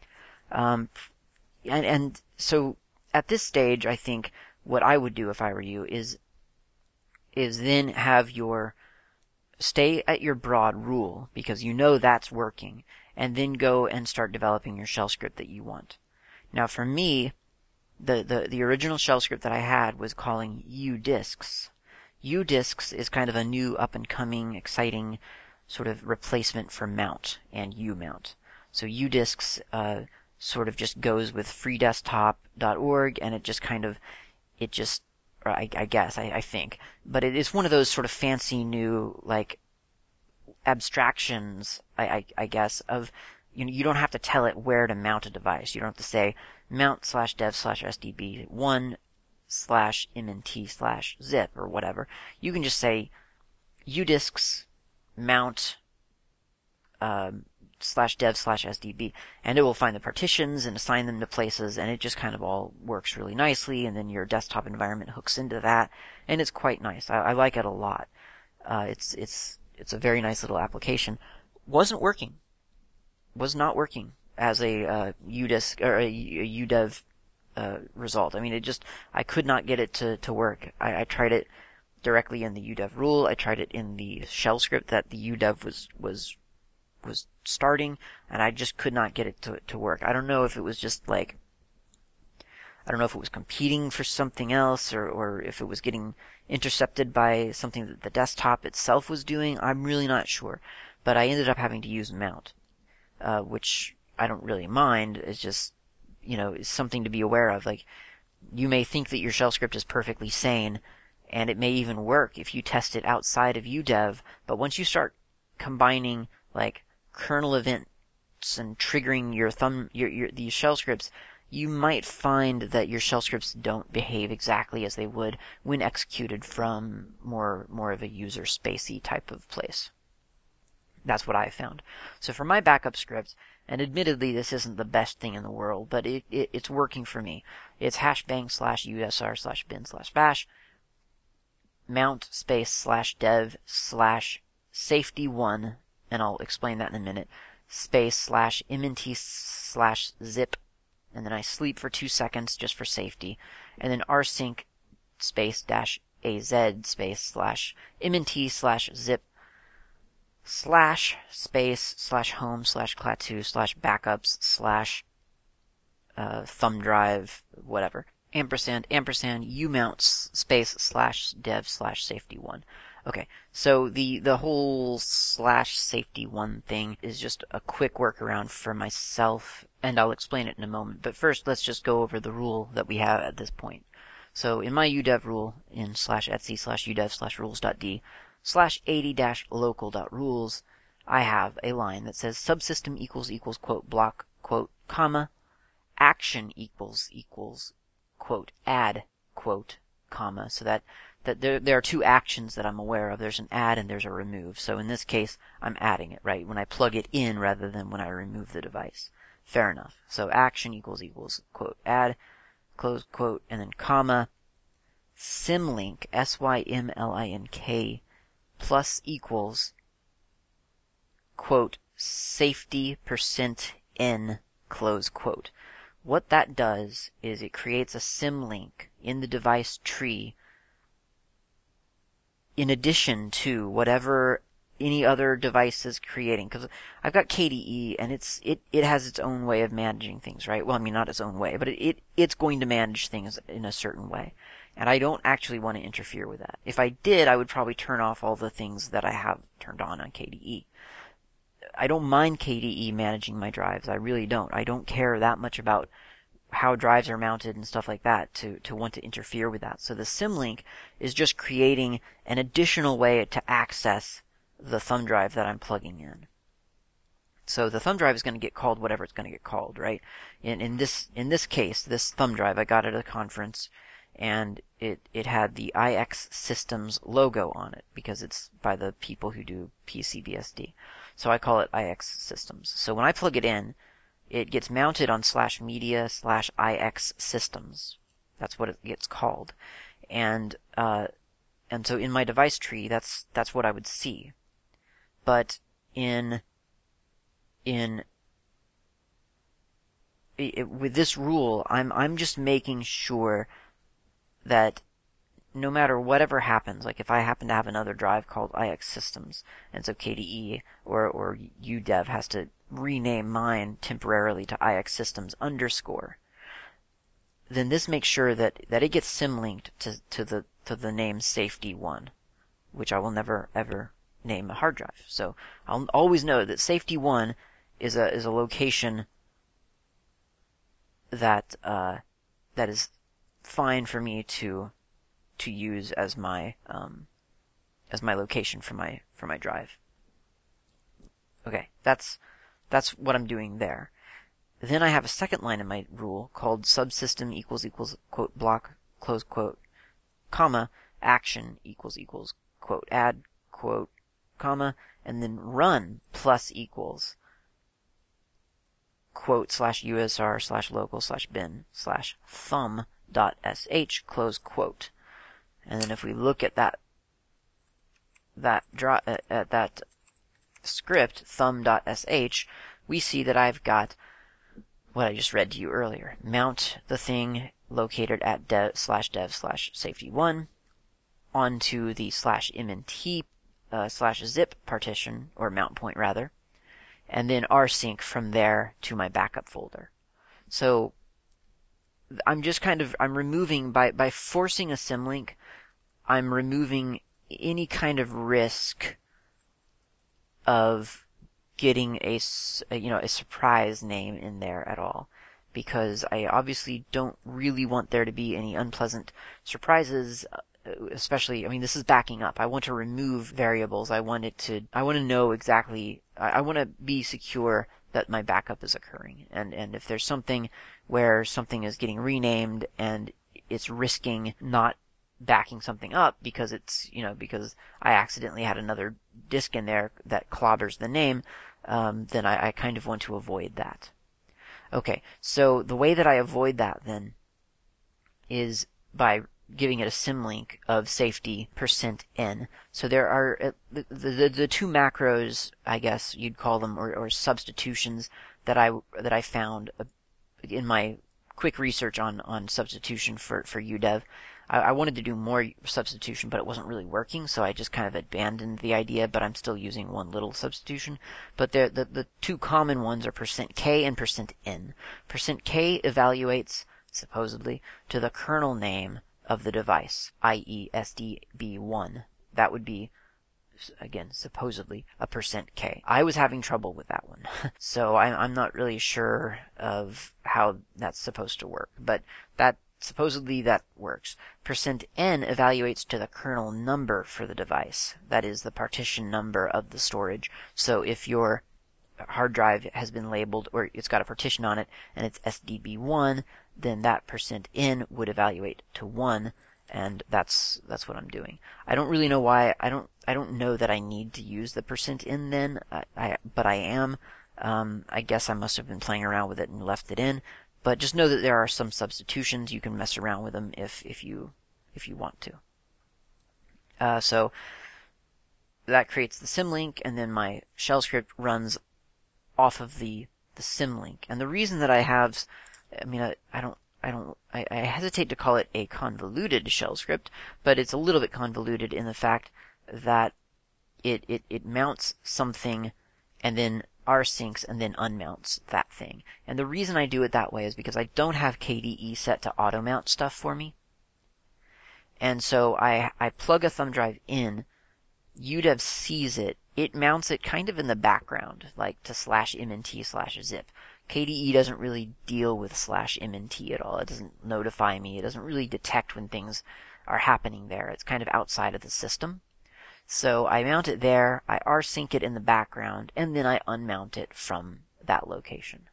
And so at this stage, I think what I would do if I were you is then have stay at your broad rule, because you know that's working, and then go and start developing your shell script that you want. Now for me, the original shell script that I had was calling udisks. Udisks is kind of a new up-and-coming, exciting sort of replacement for mount and umount. So udisks sort of just goes with freedesktop.org, and it I think. But it is one of those sort of fancy new, like, abstractions, I guess, of, you don't have to tell it where to mount a device. You don't have to say mount/dev/sdb1/mnt/zip or whatever. You can just say udisks mount /dev/sdb, and it will find the partitions and assign them to places, and it just kind of all works really nicely, and then your desktop environment hooks into that, and it's quite nice. I like it a lot. It's a very nice little application. Was not working as a udisk or a udev result. I mean, I could not get it to work. I tried it directly in the udev rule. I tried it in the shell script that the udev was starting, and I just could not get it to work. I don't know if it was competing for something else, or if it was getting intercepted by something that the desktop itself was doing. I'm really not sure. But I ended up having to use mount, which I don't really mind. It's just, is something to be aware of. Like, you may think that your shell script is perfectly sane, and it may even work if you test it outside of udev, but once you start combining, like, kernel events and triggering these shell scripts, you might find that your shell scripts don't behave exactly as they would when executed from more of a user spacey type of place. That's what I found. So for my backup script, and admittedly this isn't the best thing in the world, but it's working for me. It's #bang/usr/bin/bash mount /dev/safety1, and I'll explain that in a minute, /mnt/zip, and then I sleep for 2 seconds just for safety, and then rsync -az /mnt/zip /home/clat2/backups/ thumb drive, whatever, ampersand umount /dev/safety1. Okay, so the whole /safety1 thing is just a quick workaround for myself, and I'll explain it in a moment. But first, let's just go over the rule that we have at this point. So in my udev rule, in /etc/udev/rules.d /80-local.rules, I have a line that says subsystem == quote block quote comma action == quote add quote comma, so that there are two actions that I'm aware of. There's an add and there's a remove. So in this case, I'm adding it, right, when I plug it in rather than when I remove the device. Fair enough. So action == quote add close quote, and then comma symlink, SYMLINK, plus equals, quote, safety %n, close quote. What that does is it creates a symlink in the device tree in addition to whatever any other device is creating. Because I've got KDE, and it has its own way of managing things, right? Well, I mean, not its own way, but it's going to manage things in a certain way. And I don't actually want to interfere with that. If I did, I would probably turn off all the things that I have turned on KDE. I don't mind KDE managing my drives. I really don't. I don't care that much about how drives are mounted and stuff like that to want to interfere with that. So the symlink is just creating an additional way to access the thumb drive that I'm plugging in. So the thumb drive is going to get called whatever it's going to get called, right? In this case, this thumb drive I got at a conference, and it had the IX Systems logo on it because it's by the people who do PCBSD. So I call it IX Systems. So when I plug it in, it gets mounted on /media/IX Systems. That's what it gets called. And so in my device tree, that's what I would see. But with this rule, I'm just making sure that no matter whatever happens, like if I happen to have another drive called IX Systems, and so KDE or UDEV has to rename mine temporarily to IX Systems _, then this makes sure that it gets symlinked to the name Safety1, which I will never ever name a hard drive. So I'll always know that Safety1 is a location that is fine for me to use as my location for my drive. Okay, that's what I'm doing there. Then I have a second line in my rule called subsystem equals quote block close quote comma action equals quote add quote comma and then run plus equals quote /usr/local/bin/thumb.sh close quote. And then if we look at that script thumb.sh, we see that I've got what I just read to you earlier. Mount the thing located at /dev/safety1 onto the /mnt /zip partition, or mount point rather, and then rsync from there to my backup folder. So I'm just I'm removing, by forcing a symlink, I'm removing any kind of risk of getting a surprise name in there at all, because I obviously don't really want there to be any unpleasant surprises, especially, I mean, this is backing up. I want to remove variables. I want to know exactly, I want to be secure that my backup is occurring. And if there's something where something is getting renamed and it's risking not backing something up because because I accidentally had another disk in there that clobbers the name, then I kind of want to avoid that. Okay, so the way that I avoid that then is by giving it a symlink of safety %n. So there are the two macros, I guess you'd call them, or substitutions that I found in my quick research on substitution for UDEV. I wanted to do more substitution, but it wasn't really working, so I just kind of abandoned the idea, but I'm still using one little substitution. But the two common ones are %k and %n. %k evaluates, supposedly, to the kernel name of the device, i.e. SDB1. That would be, again, supposedly a %k. I was having trouble with that one, so I'm not really sure of how that's supposed to work, but supposedly that works. %n evaluates to the kernel number for the device. That is the partition number of the storage. So if your hard drive has been labeled, or it's got a partition on it, and it's SDB1, then that %n would evaluate to 1, and that's what I'm doing. I don't really know why. I don't know that I need to use the %n then, but I am. I guess I must have been playing around with it and left it in. But just know that there are some substitutions. You can mess around with them if you want to. So that creates the symlink, and then my shell script runs off of the symlink. And the reason that I hesitate to call it a convoluted shell script, but it's a little bit convoluted in the fact that it mounts something and then rsyncs and then unmounts that thing. And the reason I do it that way is because I don't have KDE set to auto mount stuff for me. And so I plug a thumb drive in, UDEV sees it, it mounts it kind of in the background, like to /mnt/zip. KDE doesn't really deal with /mnt at all. It doesn't notify me. It doesn't really detect when things are happening there. It's kind of outside of the system. So I mount it there, I rsync it in the background, and then I unmount it from that location.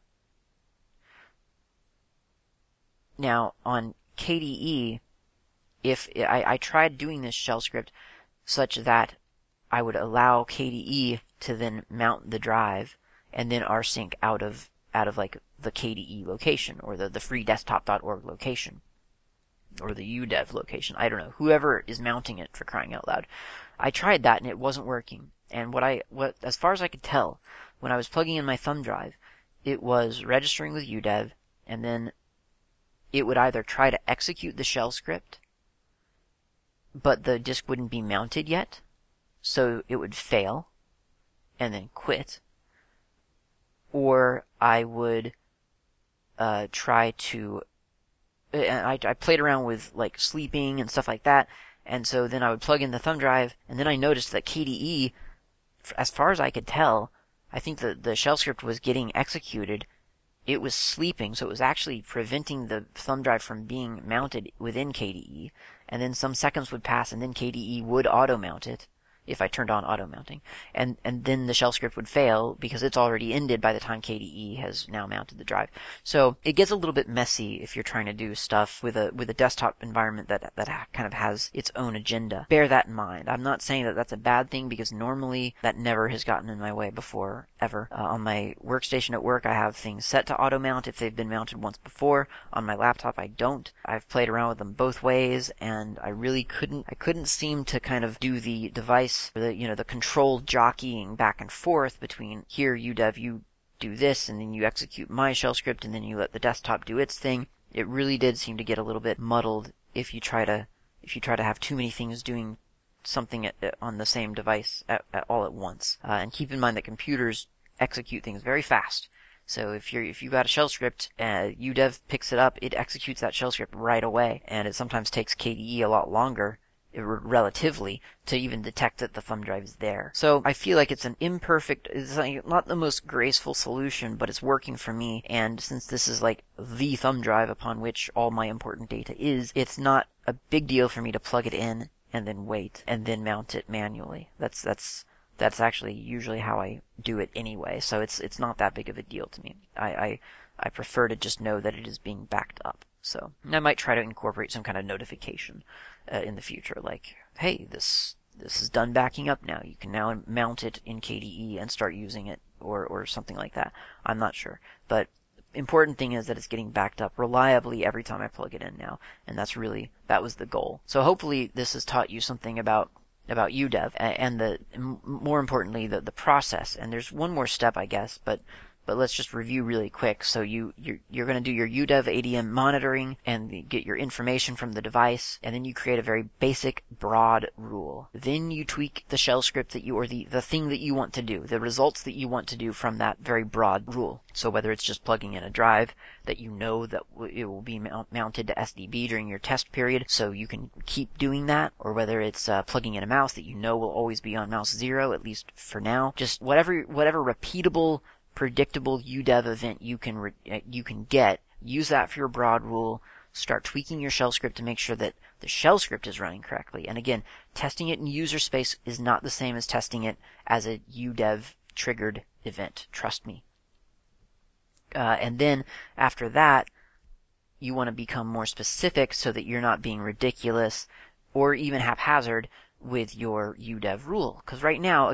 Now, on KDE, if I tried doing this shell script such that I would allow KDE to then mount the drive and then rsync out of like the KDE location or the freedesktop.org location or the UDEV location. I don't know. Whoever is mounting it, for crying out loud. I tried that and it wasn't working. And as far as I could tell, when I was plugging in my thumb drive, it was registering with UDEV, and then it would either try to execute the shell script, but the disk wouldn't be mounted yet, so it would fail and then quit, or I would try to. I played around with like sleeping and stuff like that, and so then I would plug in the thumb drive, and then I noticed that KDE, as far as I could tell, I think the shell script was getting executed. It was sleeping, so it was actually preventing the thumb drive from being mounted within KDE, and then some seconds would pass, and then KDE would auto-mount it, if I turned on auto-mounting, and then the shell script would fail because it's already ended by the time KDE has now mounted the drive. So it gets a little bit messy if you're trying to do stuff with a desktop environment that kind of has its own agenda. Bear that in mind. I'm not saying that that's a bad thing, because normally that never has gotten in my way before, ever. On my workstation at work, I have things set to auto-mount if they've been mounted once before. On my laptop, I don't. I've played around with them both ways, and I couldn't seem to kind of do the device, the controlled jockeying back and forth between here, UDEV, you do this, and then you execute my shell script, and then you let the desktop do its thing. It really did seem to get a little bit muddled if you try to have too many things doing something on the same device all at once. And keep in mind that computers execute things very fast. So if you got a shell script, UDEV picks it up, it executes that shell script right away, and it sometimes takes KDE a lot longer, relatively, to even detect that the thumb drive is there. So I feel like it's not the most graceful solution, but it's working for me. And since this is like the thumb drive upon which all my important data is, it's not a big deal for me to plug it in and then wait and then mount it manually. That's actually usually how I do it anyway. So it's not that big of a deal to me. I prefer to just know that it is being backed up. So I might try to incorporate some kind of notification in the future, like, hey, this is done backing up now. You can now mount it in KDE and start using it, or something like that. I'm not sure, but important thing is that it's getting backed up reliably every time I plug it in now, and that was the goal. So hopefully this has taught you something about UDEV and more importantly the process. And there's one more step, I guess, but let's just review really quick. So you're going to do your UDEV ADM monitoring and get your information from the device, and then you create a very basic broad rule. Then you tweak the shell script or the thing that you want to do, the results that you want to do from that very broad rule. So whether it's just plugging in a drive that you know that it will be mounted to SDB during your test period, so you can keep doing that, or whether it's plugging in a mouse that you know will always be on mouse 0, at least for now. Just whatever repeatable, predictable UDEV event you can get, use that for your broad rule. Start tweaking your shell script to make sure that the shell script is running correctly. And again, testing it in user space is not the same as testing it as a UDEV triggered event. Trust me. And then after that, you want to become more specific so that you're not being ridiculous or even haphazard with your UDEV rule. Because right now,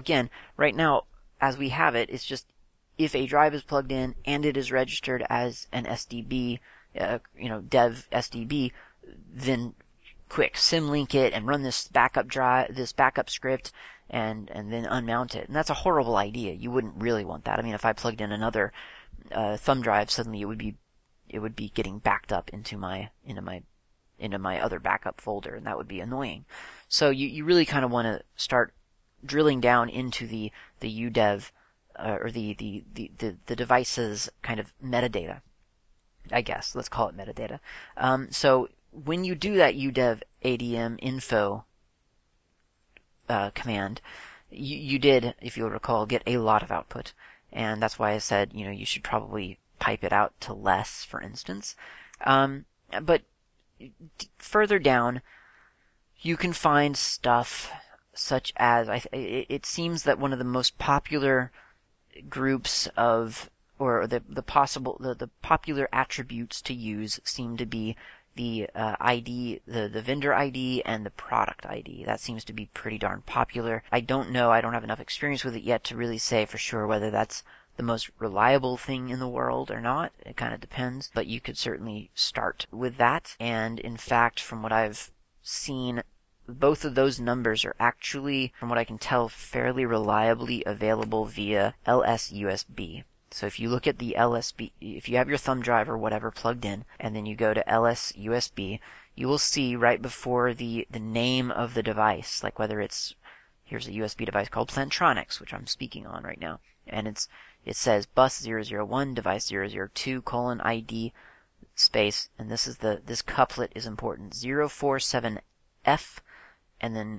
as we have it, it's just if a drive is plugged in and it is registered as an SDB, dev SDB, then quick, symlink it and run this backup script and then unmount it. And that's a horrible idea. You wouldn't really want that. I mean, if I plugged in another thumb drive, suddenly it would be getting backed up into my other backup folder, and that would be annoying. So you really kind of want to start drilling down into the UDEV or the device's kind of metadata. I guess let's call it metadata. So when you do that UDEV ADM info command, you did, if you'll recall, get a lot of output, and that's why I said you should probably pipe it out to less, for instance. But further down, you can find stuff such as it seems that one of the most popular groups of or the popular attributes to use seem to be the ID, the vendor ID and the product ID. That seems to be pretty darn popular. I don't know, I don't have enough experience with it yet to really say for sure whether that's the most reliable thing in the world or not. It kind of depends, but you could certainly start with that. And in fact, from what I've seen, both of those numbers are actually, from what I can tell, fairly reliably available via LSUSB. So if you look at the LSB, if you have your thumb drive or whatever plugged in, and then you go to LSUSB, you will see right before the name of the device, like whether it's, here's a USB device called Plantronics, which I'm speaking on right now, and it says bus 001 device 002 ID space, and this couplet is important, 047F and then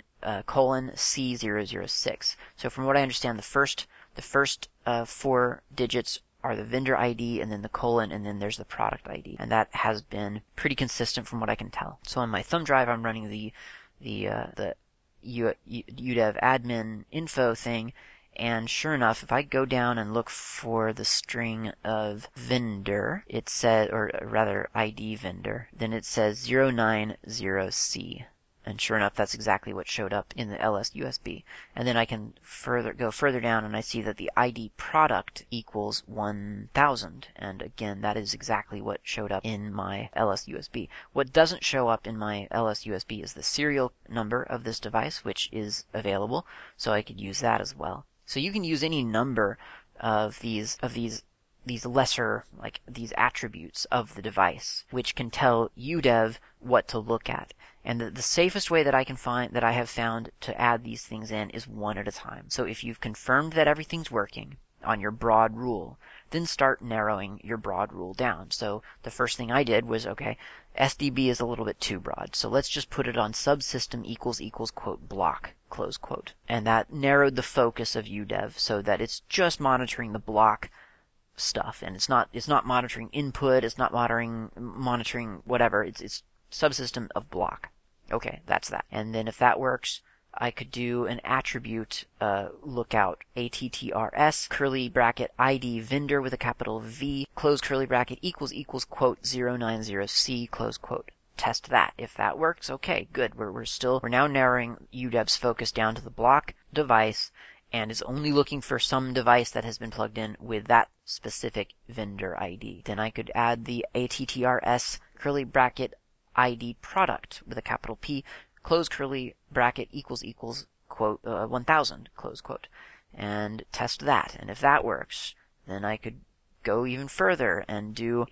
C006. So from what I understand, the first 4 digits are the vendor ID, and then the colon, and then there's the product ID. And that has been pretty consistent from what I can tell. So on my thumb drive, I'm running the UDEV admin info thing, and sure enough, if I go down and look for the string of vendor, it says, or rather ID vendor, then it says 090C. And sure enough, that's exactly what showed up in the LSUSB. And then I can go further down, and I see that the ID product equals 1000. And again, that is exactly what showed up in my LSUSB. What doesn't show up in my LSUSB is the serial number of this device, which is available, so I could use that as well. So you can use any number of these lesser, like these attributes of the device, which can tell UDEV what to look at. And the safest way that I have found to add these things in is one at a time. So if you've confirmed that everything's working on your broad rule, then start narrowing your broad rule down. So the first thing I did was, okay, SDB is a little bit too broad, so let's just put it on subsystem equals quote block, close quote. And that narrowed the focus of UDEV so that it's just monitoring the block stuff, and it's not monitoring input, it's not monitoring whatever, it's subsystem of block. Okay, that's that. And then if that works, I could do an attribute lookout, ATTRS, curly bracket ID vendor with a capital V, close curly bracket equals quote 090C, close quote. Test that. If that works, okay, good. We're now narrowing UDEV's focus down to the block device, and is only looking for some device that has been plugged in with that specific vendor ID. Then I could add the ATTRS curly bracket ID product with a capital P, close curly bracket equals quote 1000, close quote, and test that. And if that works, then I could go even further and do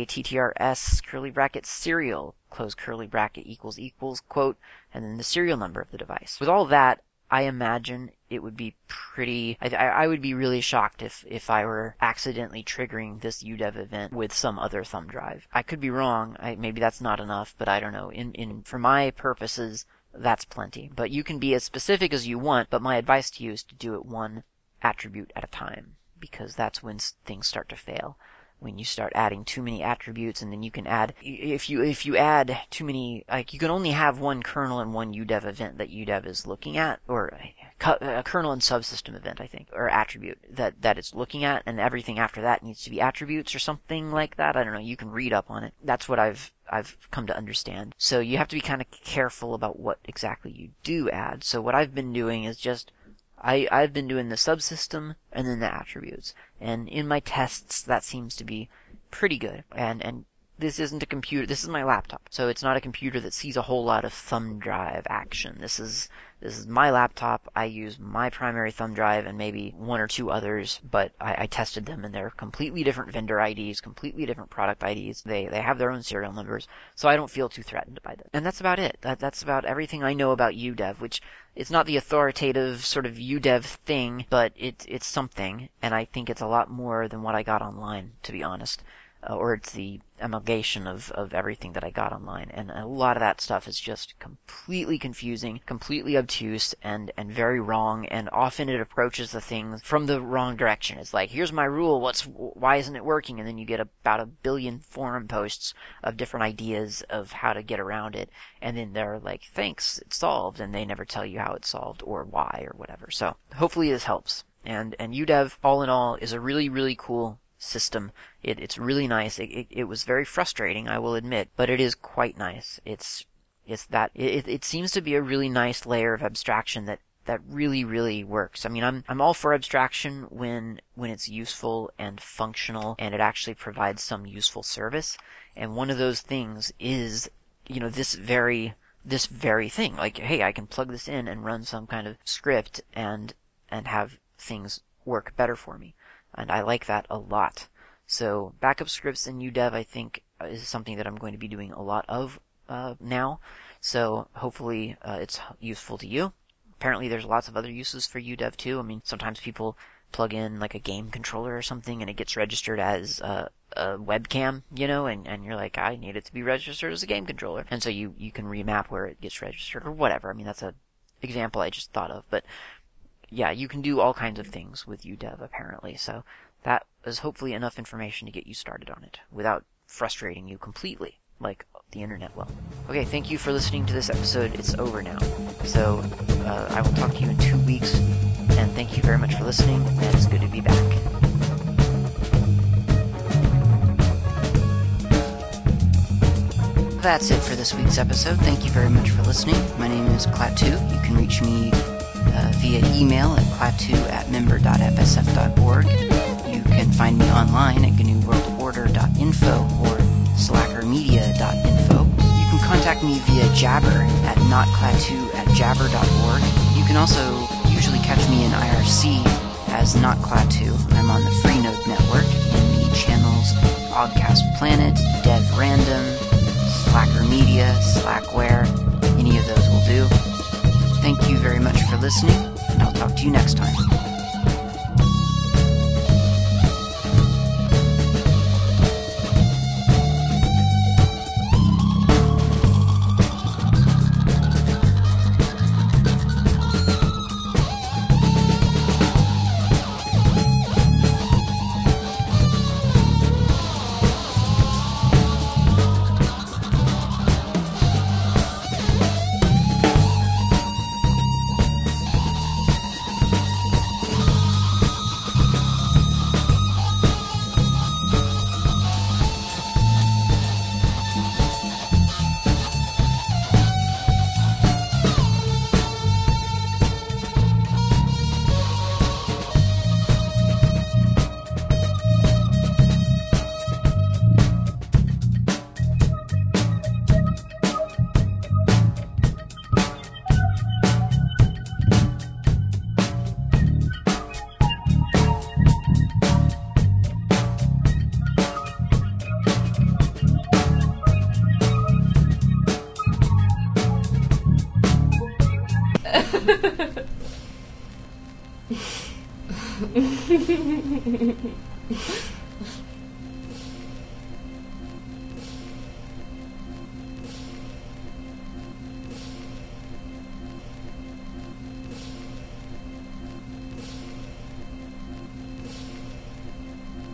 ATTRS curly bracket serial, close curly bracket equals quote, and then the serial number of the device. With all that, I imagine it would be I would be really shocked if I were accidentally triggering this UDEV event with some other thumb drive. I could be wrong. Maybe that's not enough, but I don't know. For my purposes, that's plenty. But you can be as specific as you want, but my advice to you is to do it one attribute at a time, because that's when things start to fail. When you start adding too many attributes, and then you can add, if you add too many, like you can only have one kernel and one UDEV event that UDEV is looking at, or a kernel and subsystem event, I think, or attribute that it's looking at, and everything after that needs to be attributes or something like that. I don't know. You can read up on it. That's what I've come to understand. So you have to be kind of careful about what exactly you do add. So what I've been doing is just I've been doing the subsystem and then the attributes. And in my tests, that seems to be pretty good. And this isn't a computer. This is my laptop. So it's not a computer that sees a whole lot of thumb drive action. This is my laptop. I use my primary thumb drive and maybe one or two others, but I tested them and they're completely different vendor IDs, completely different product IDs. They have their own serial numbers, so I don't feel too threatened by them. And that's about it. That's about everything I know about UDEV, which it's not the authoritative sort of UDEV thing, but it's something, and I think it's a lot more than what I got online, to be honest. Or it's the amalgamation of everything that I got online. And a lot of that stuff is just completely confusing, completely obtuse, and very wrong, and often it approaches the things from the wrong direction. It's like, here's my rule, why isn't it working? And then you get about 1 billion forum posts of different ideas of how to get around it, and then they're like, thanks, it's solved, and they never tell you how it's solved, or why, or whatever. So, hopefully this helps. And UDEV, all in all, is a really, really cool system. It's really nice. It was very frustrating, I will admit, but it is quite nice. It seems to be a really nice layer of abstraction that really, really works. I mean, I'm all for abstraction when it's useful and functional and it actually provides some useful service. And one of those things is, this very thing. Like, hey, I can plug this in and run some kind of script and have things work better for me. And I like that a lot. So backup scripts in UDEV, I think, is something that I'm going to be doing a lot of now. So hopefully it's useful to you. Apparently there's lots of other uses for UDEV too. I mean, sometimes people plug in like a game controller or something and it gets registered as a webcam, and you're like, I need it to be registered as a game controller. And so you can remap where it gets registered or whatever. I mean, that's an example I just thought of. But yeah, you can do all kinds of things with UDEV apparently, so that is hopefully enough information to get you started on it without frustrating you completely, like the internet will. Okay, thank you for listening to this episode. It's over now. So I will talk to you in 2 weeks, and thank you very much for listening, and it's good to be back. That's it for this week's episode. Thank you very much for listening. My name is Klaatu. You can reach me via email at klaatu@member.fsf.org. You can find me online at GNUWorldOrder.info or slackermedia.info. You can contact me via Jabber at notklaatu@jabber.org. You can also usually catch me in IRC as NotKlaatu. I'm on the Freenode network in the channels Oddcast Planet, Dev Random, Slacker Media, Slackware. Any of those will do. Thank you very much for listening, and I'll talk to you next time.